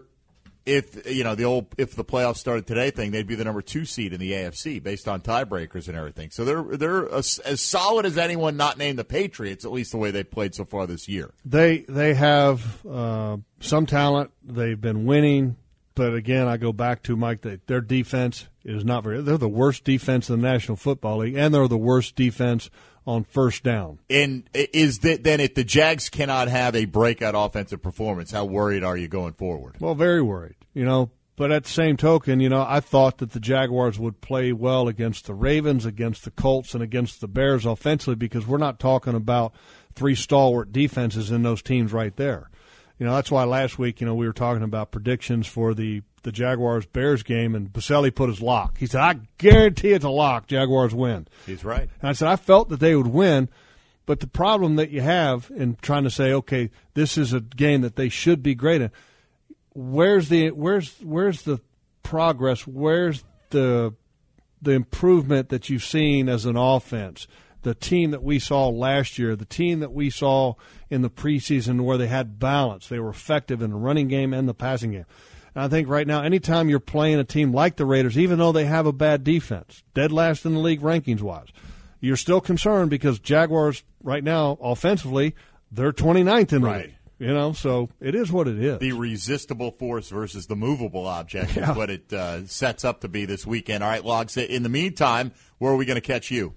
if you know the old if the playoffs started today thing, they'd be the number two seed in the A F C based on tiebreakers and everything. So they're they're as, as solid as anyone not named the Patriots, at least the way they've played so far this year. They they have uh, some talent. They've been winning, but again, I go back to Mike. They, their defense is not very. They're the worst defense in the National Football League, and they're the worst defense on first down. And is that then if the Jags cannot have a breakout offensive performance, how worried are you going forward? Well, very worried. You know, but at the same token, you know, I thought that the Jaguars would play well against the Ravens, against the Colts, and against the Bears offensively, because we're not talking about three stalwart defenses in those teams right there. You know, that's why last week, you know, we were talking about predictions for the, the Jaguars-Bears game, and Baselli put his lock. He said, I guarantee it's a lock, Jaguars win. He's right. And I said, I felt that they would win, but the problem that you have in trying to say, okay, this is a game that they should be great in, where's the where's where's the progress? Where's the the improvement that you've seen as an offense? The team that we saw last year, the team that we saw in the preseason where they had balance. They were effective in the running game and the passing game. And I think right now, anytime you're playing a team like the Raiders, even though they have a bad defense, dead last in the league rankings-wise, you're still concerned because Jaguars right now, offensively, they're twenty-ninth in the Right. league. You know, so it is what it is. The resistible force versus the movable object Yeah. is what it uh, sets up to be this weekend. All right, Logs, in the meantime, where are we going to catch you?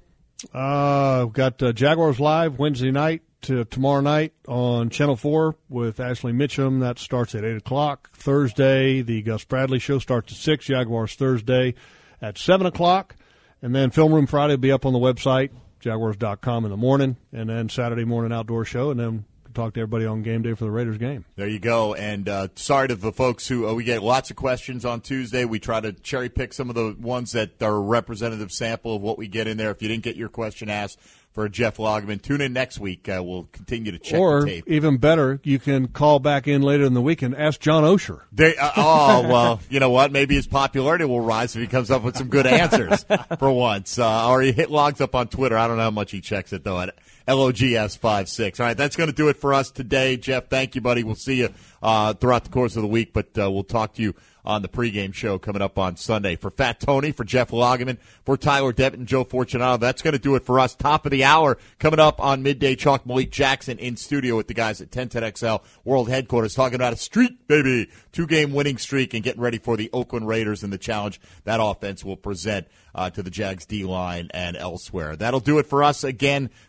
Uh, we've got uh, Jaguars Live Wednesday night to tomorrow night on Channel four with Ashley Mitchum. That starts at eight o'clock. Thursday, the Gus Bradley Show starts at six. Jaguars Thursday at seven o'clock. And then Film Room Friday will be up on the website, jaguars dot com in the morning. And then Saturday morning outdoor show. And then talk to everybody on game day for the Raiders game. There you go. And uh, sorry to the folks who uh, we get lots of questions on Tuesday. We try to cherry pick some of the ones that are a representative sample of what we get in there. If you didn't get your question asked for Jeff Logman, tune in next week. Uh, we'll continue to check or, the tape. even better, you can call back in later in the week and ask John Osher. They, uh, oh, well, you know what? Maybe his popularity will rise if he comes up with some good answers for once. Uh, or he hit Logs up on Twitter. I don't know how much he checks it, though, at L O G S five six. All right, that's going to do it for us today. Jeff, thank you, buddy. We'll see you uh, throughout the course of the week, but uh, we'll talk to you on the pregame show coming up on Sunday. For Fat Tony, for Jeff Loggeman, for Tyler Devitt and Joe Fortunato, that's going to do it for us. Top of the hour coming up on Midday Chalk. Malik Jackson in studio with the guys at ten ten X L World Headquarters talking about a streak, baby. Two-game winning streak and getting ready for the Oakland Raiders and the challenge that offense will present uh, to the Jags D-line and elsewhere. That'll do it for us again today.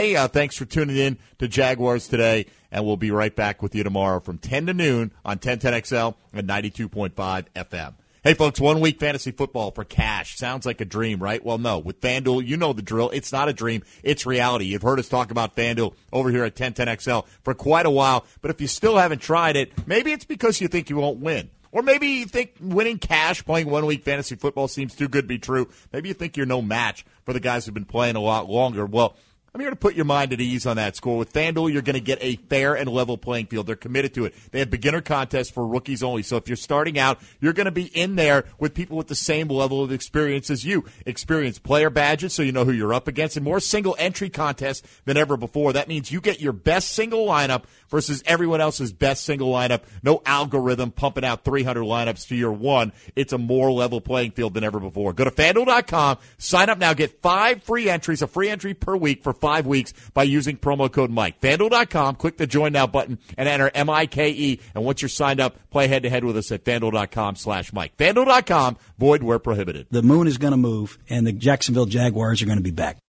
everybody. Uh, thanks for tuning in to Jaguars Today, and we'll be right back with you tomorrow from ten to noon on ten ten X L and ninety-two point five F M. Hey, folks, one week fantasy football for cash. Sounds like a dream, right? Well, no. With FanDuel, you know the drill. It's not a dream. It's reality. You've heard us talk about FanDuel over here at ten ten X L for quite a while. But if you still haven't tried it, maybe it's because you think you won't win. Or maybe you think winning cash playing one week fantasy football seems too good to be true. Maybe you think you're no match for the guys who've been playing a lot longer. Well, I'm here to put your mind at ease on that score. With FanDuel, you're going to get a fair and level playing field. They're committed to it. They have beginner contests for rookies only. So if you're starting out, you're going to be in there with people with the same level of experience as you. Experienced player badges so you know who you're up against, and more single entry contests than ever before. That means you get your best single lineup versus everyone else's best single lineup. No algorithm pumping out three hundred lineups to your one. It's a more level playing field than ever before. Go to FanDuel dot com, sign up now, get five free entries, a free entry per week for five weeks by using promo code Mike. FanDuel dot com, click the Join Now button and enter M I K E. And once you're signed up, play head-to-head with us at FanDuel dot com slash Mike. FanDuel dot com, void where prohibited. The moon is going to move, and the Jacksonville Jaguars are going to be back.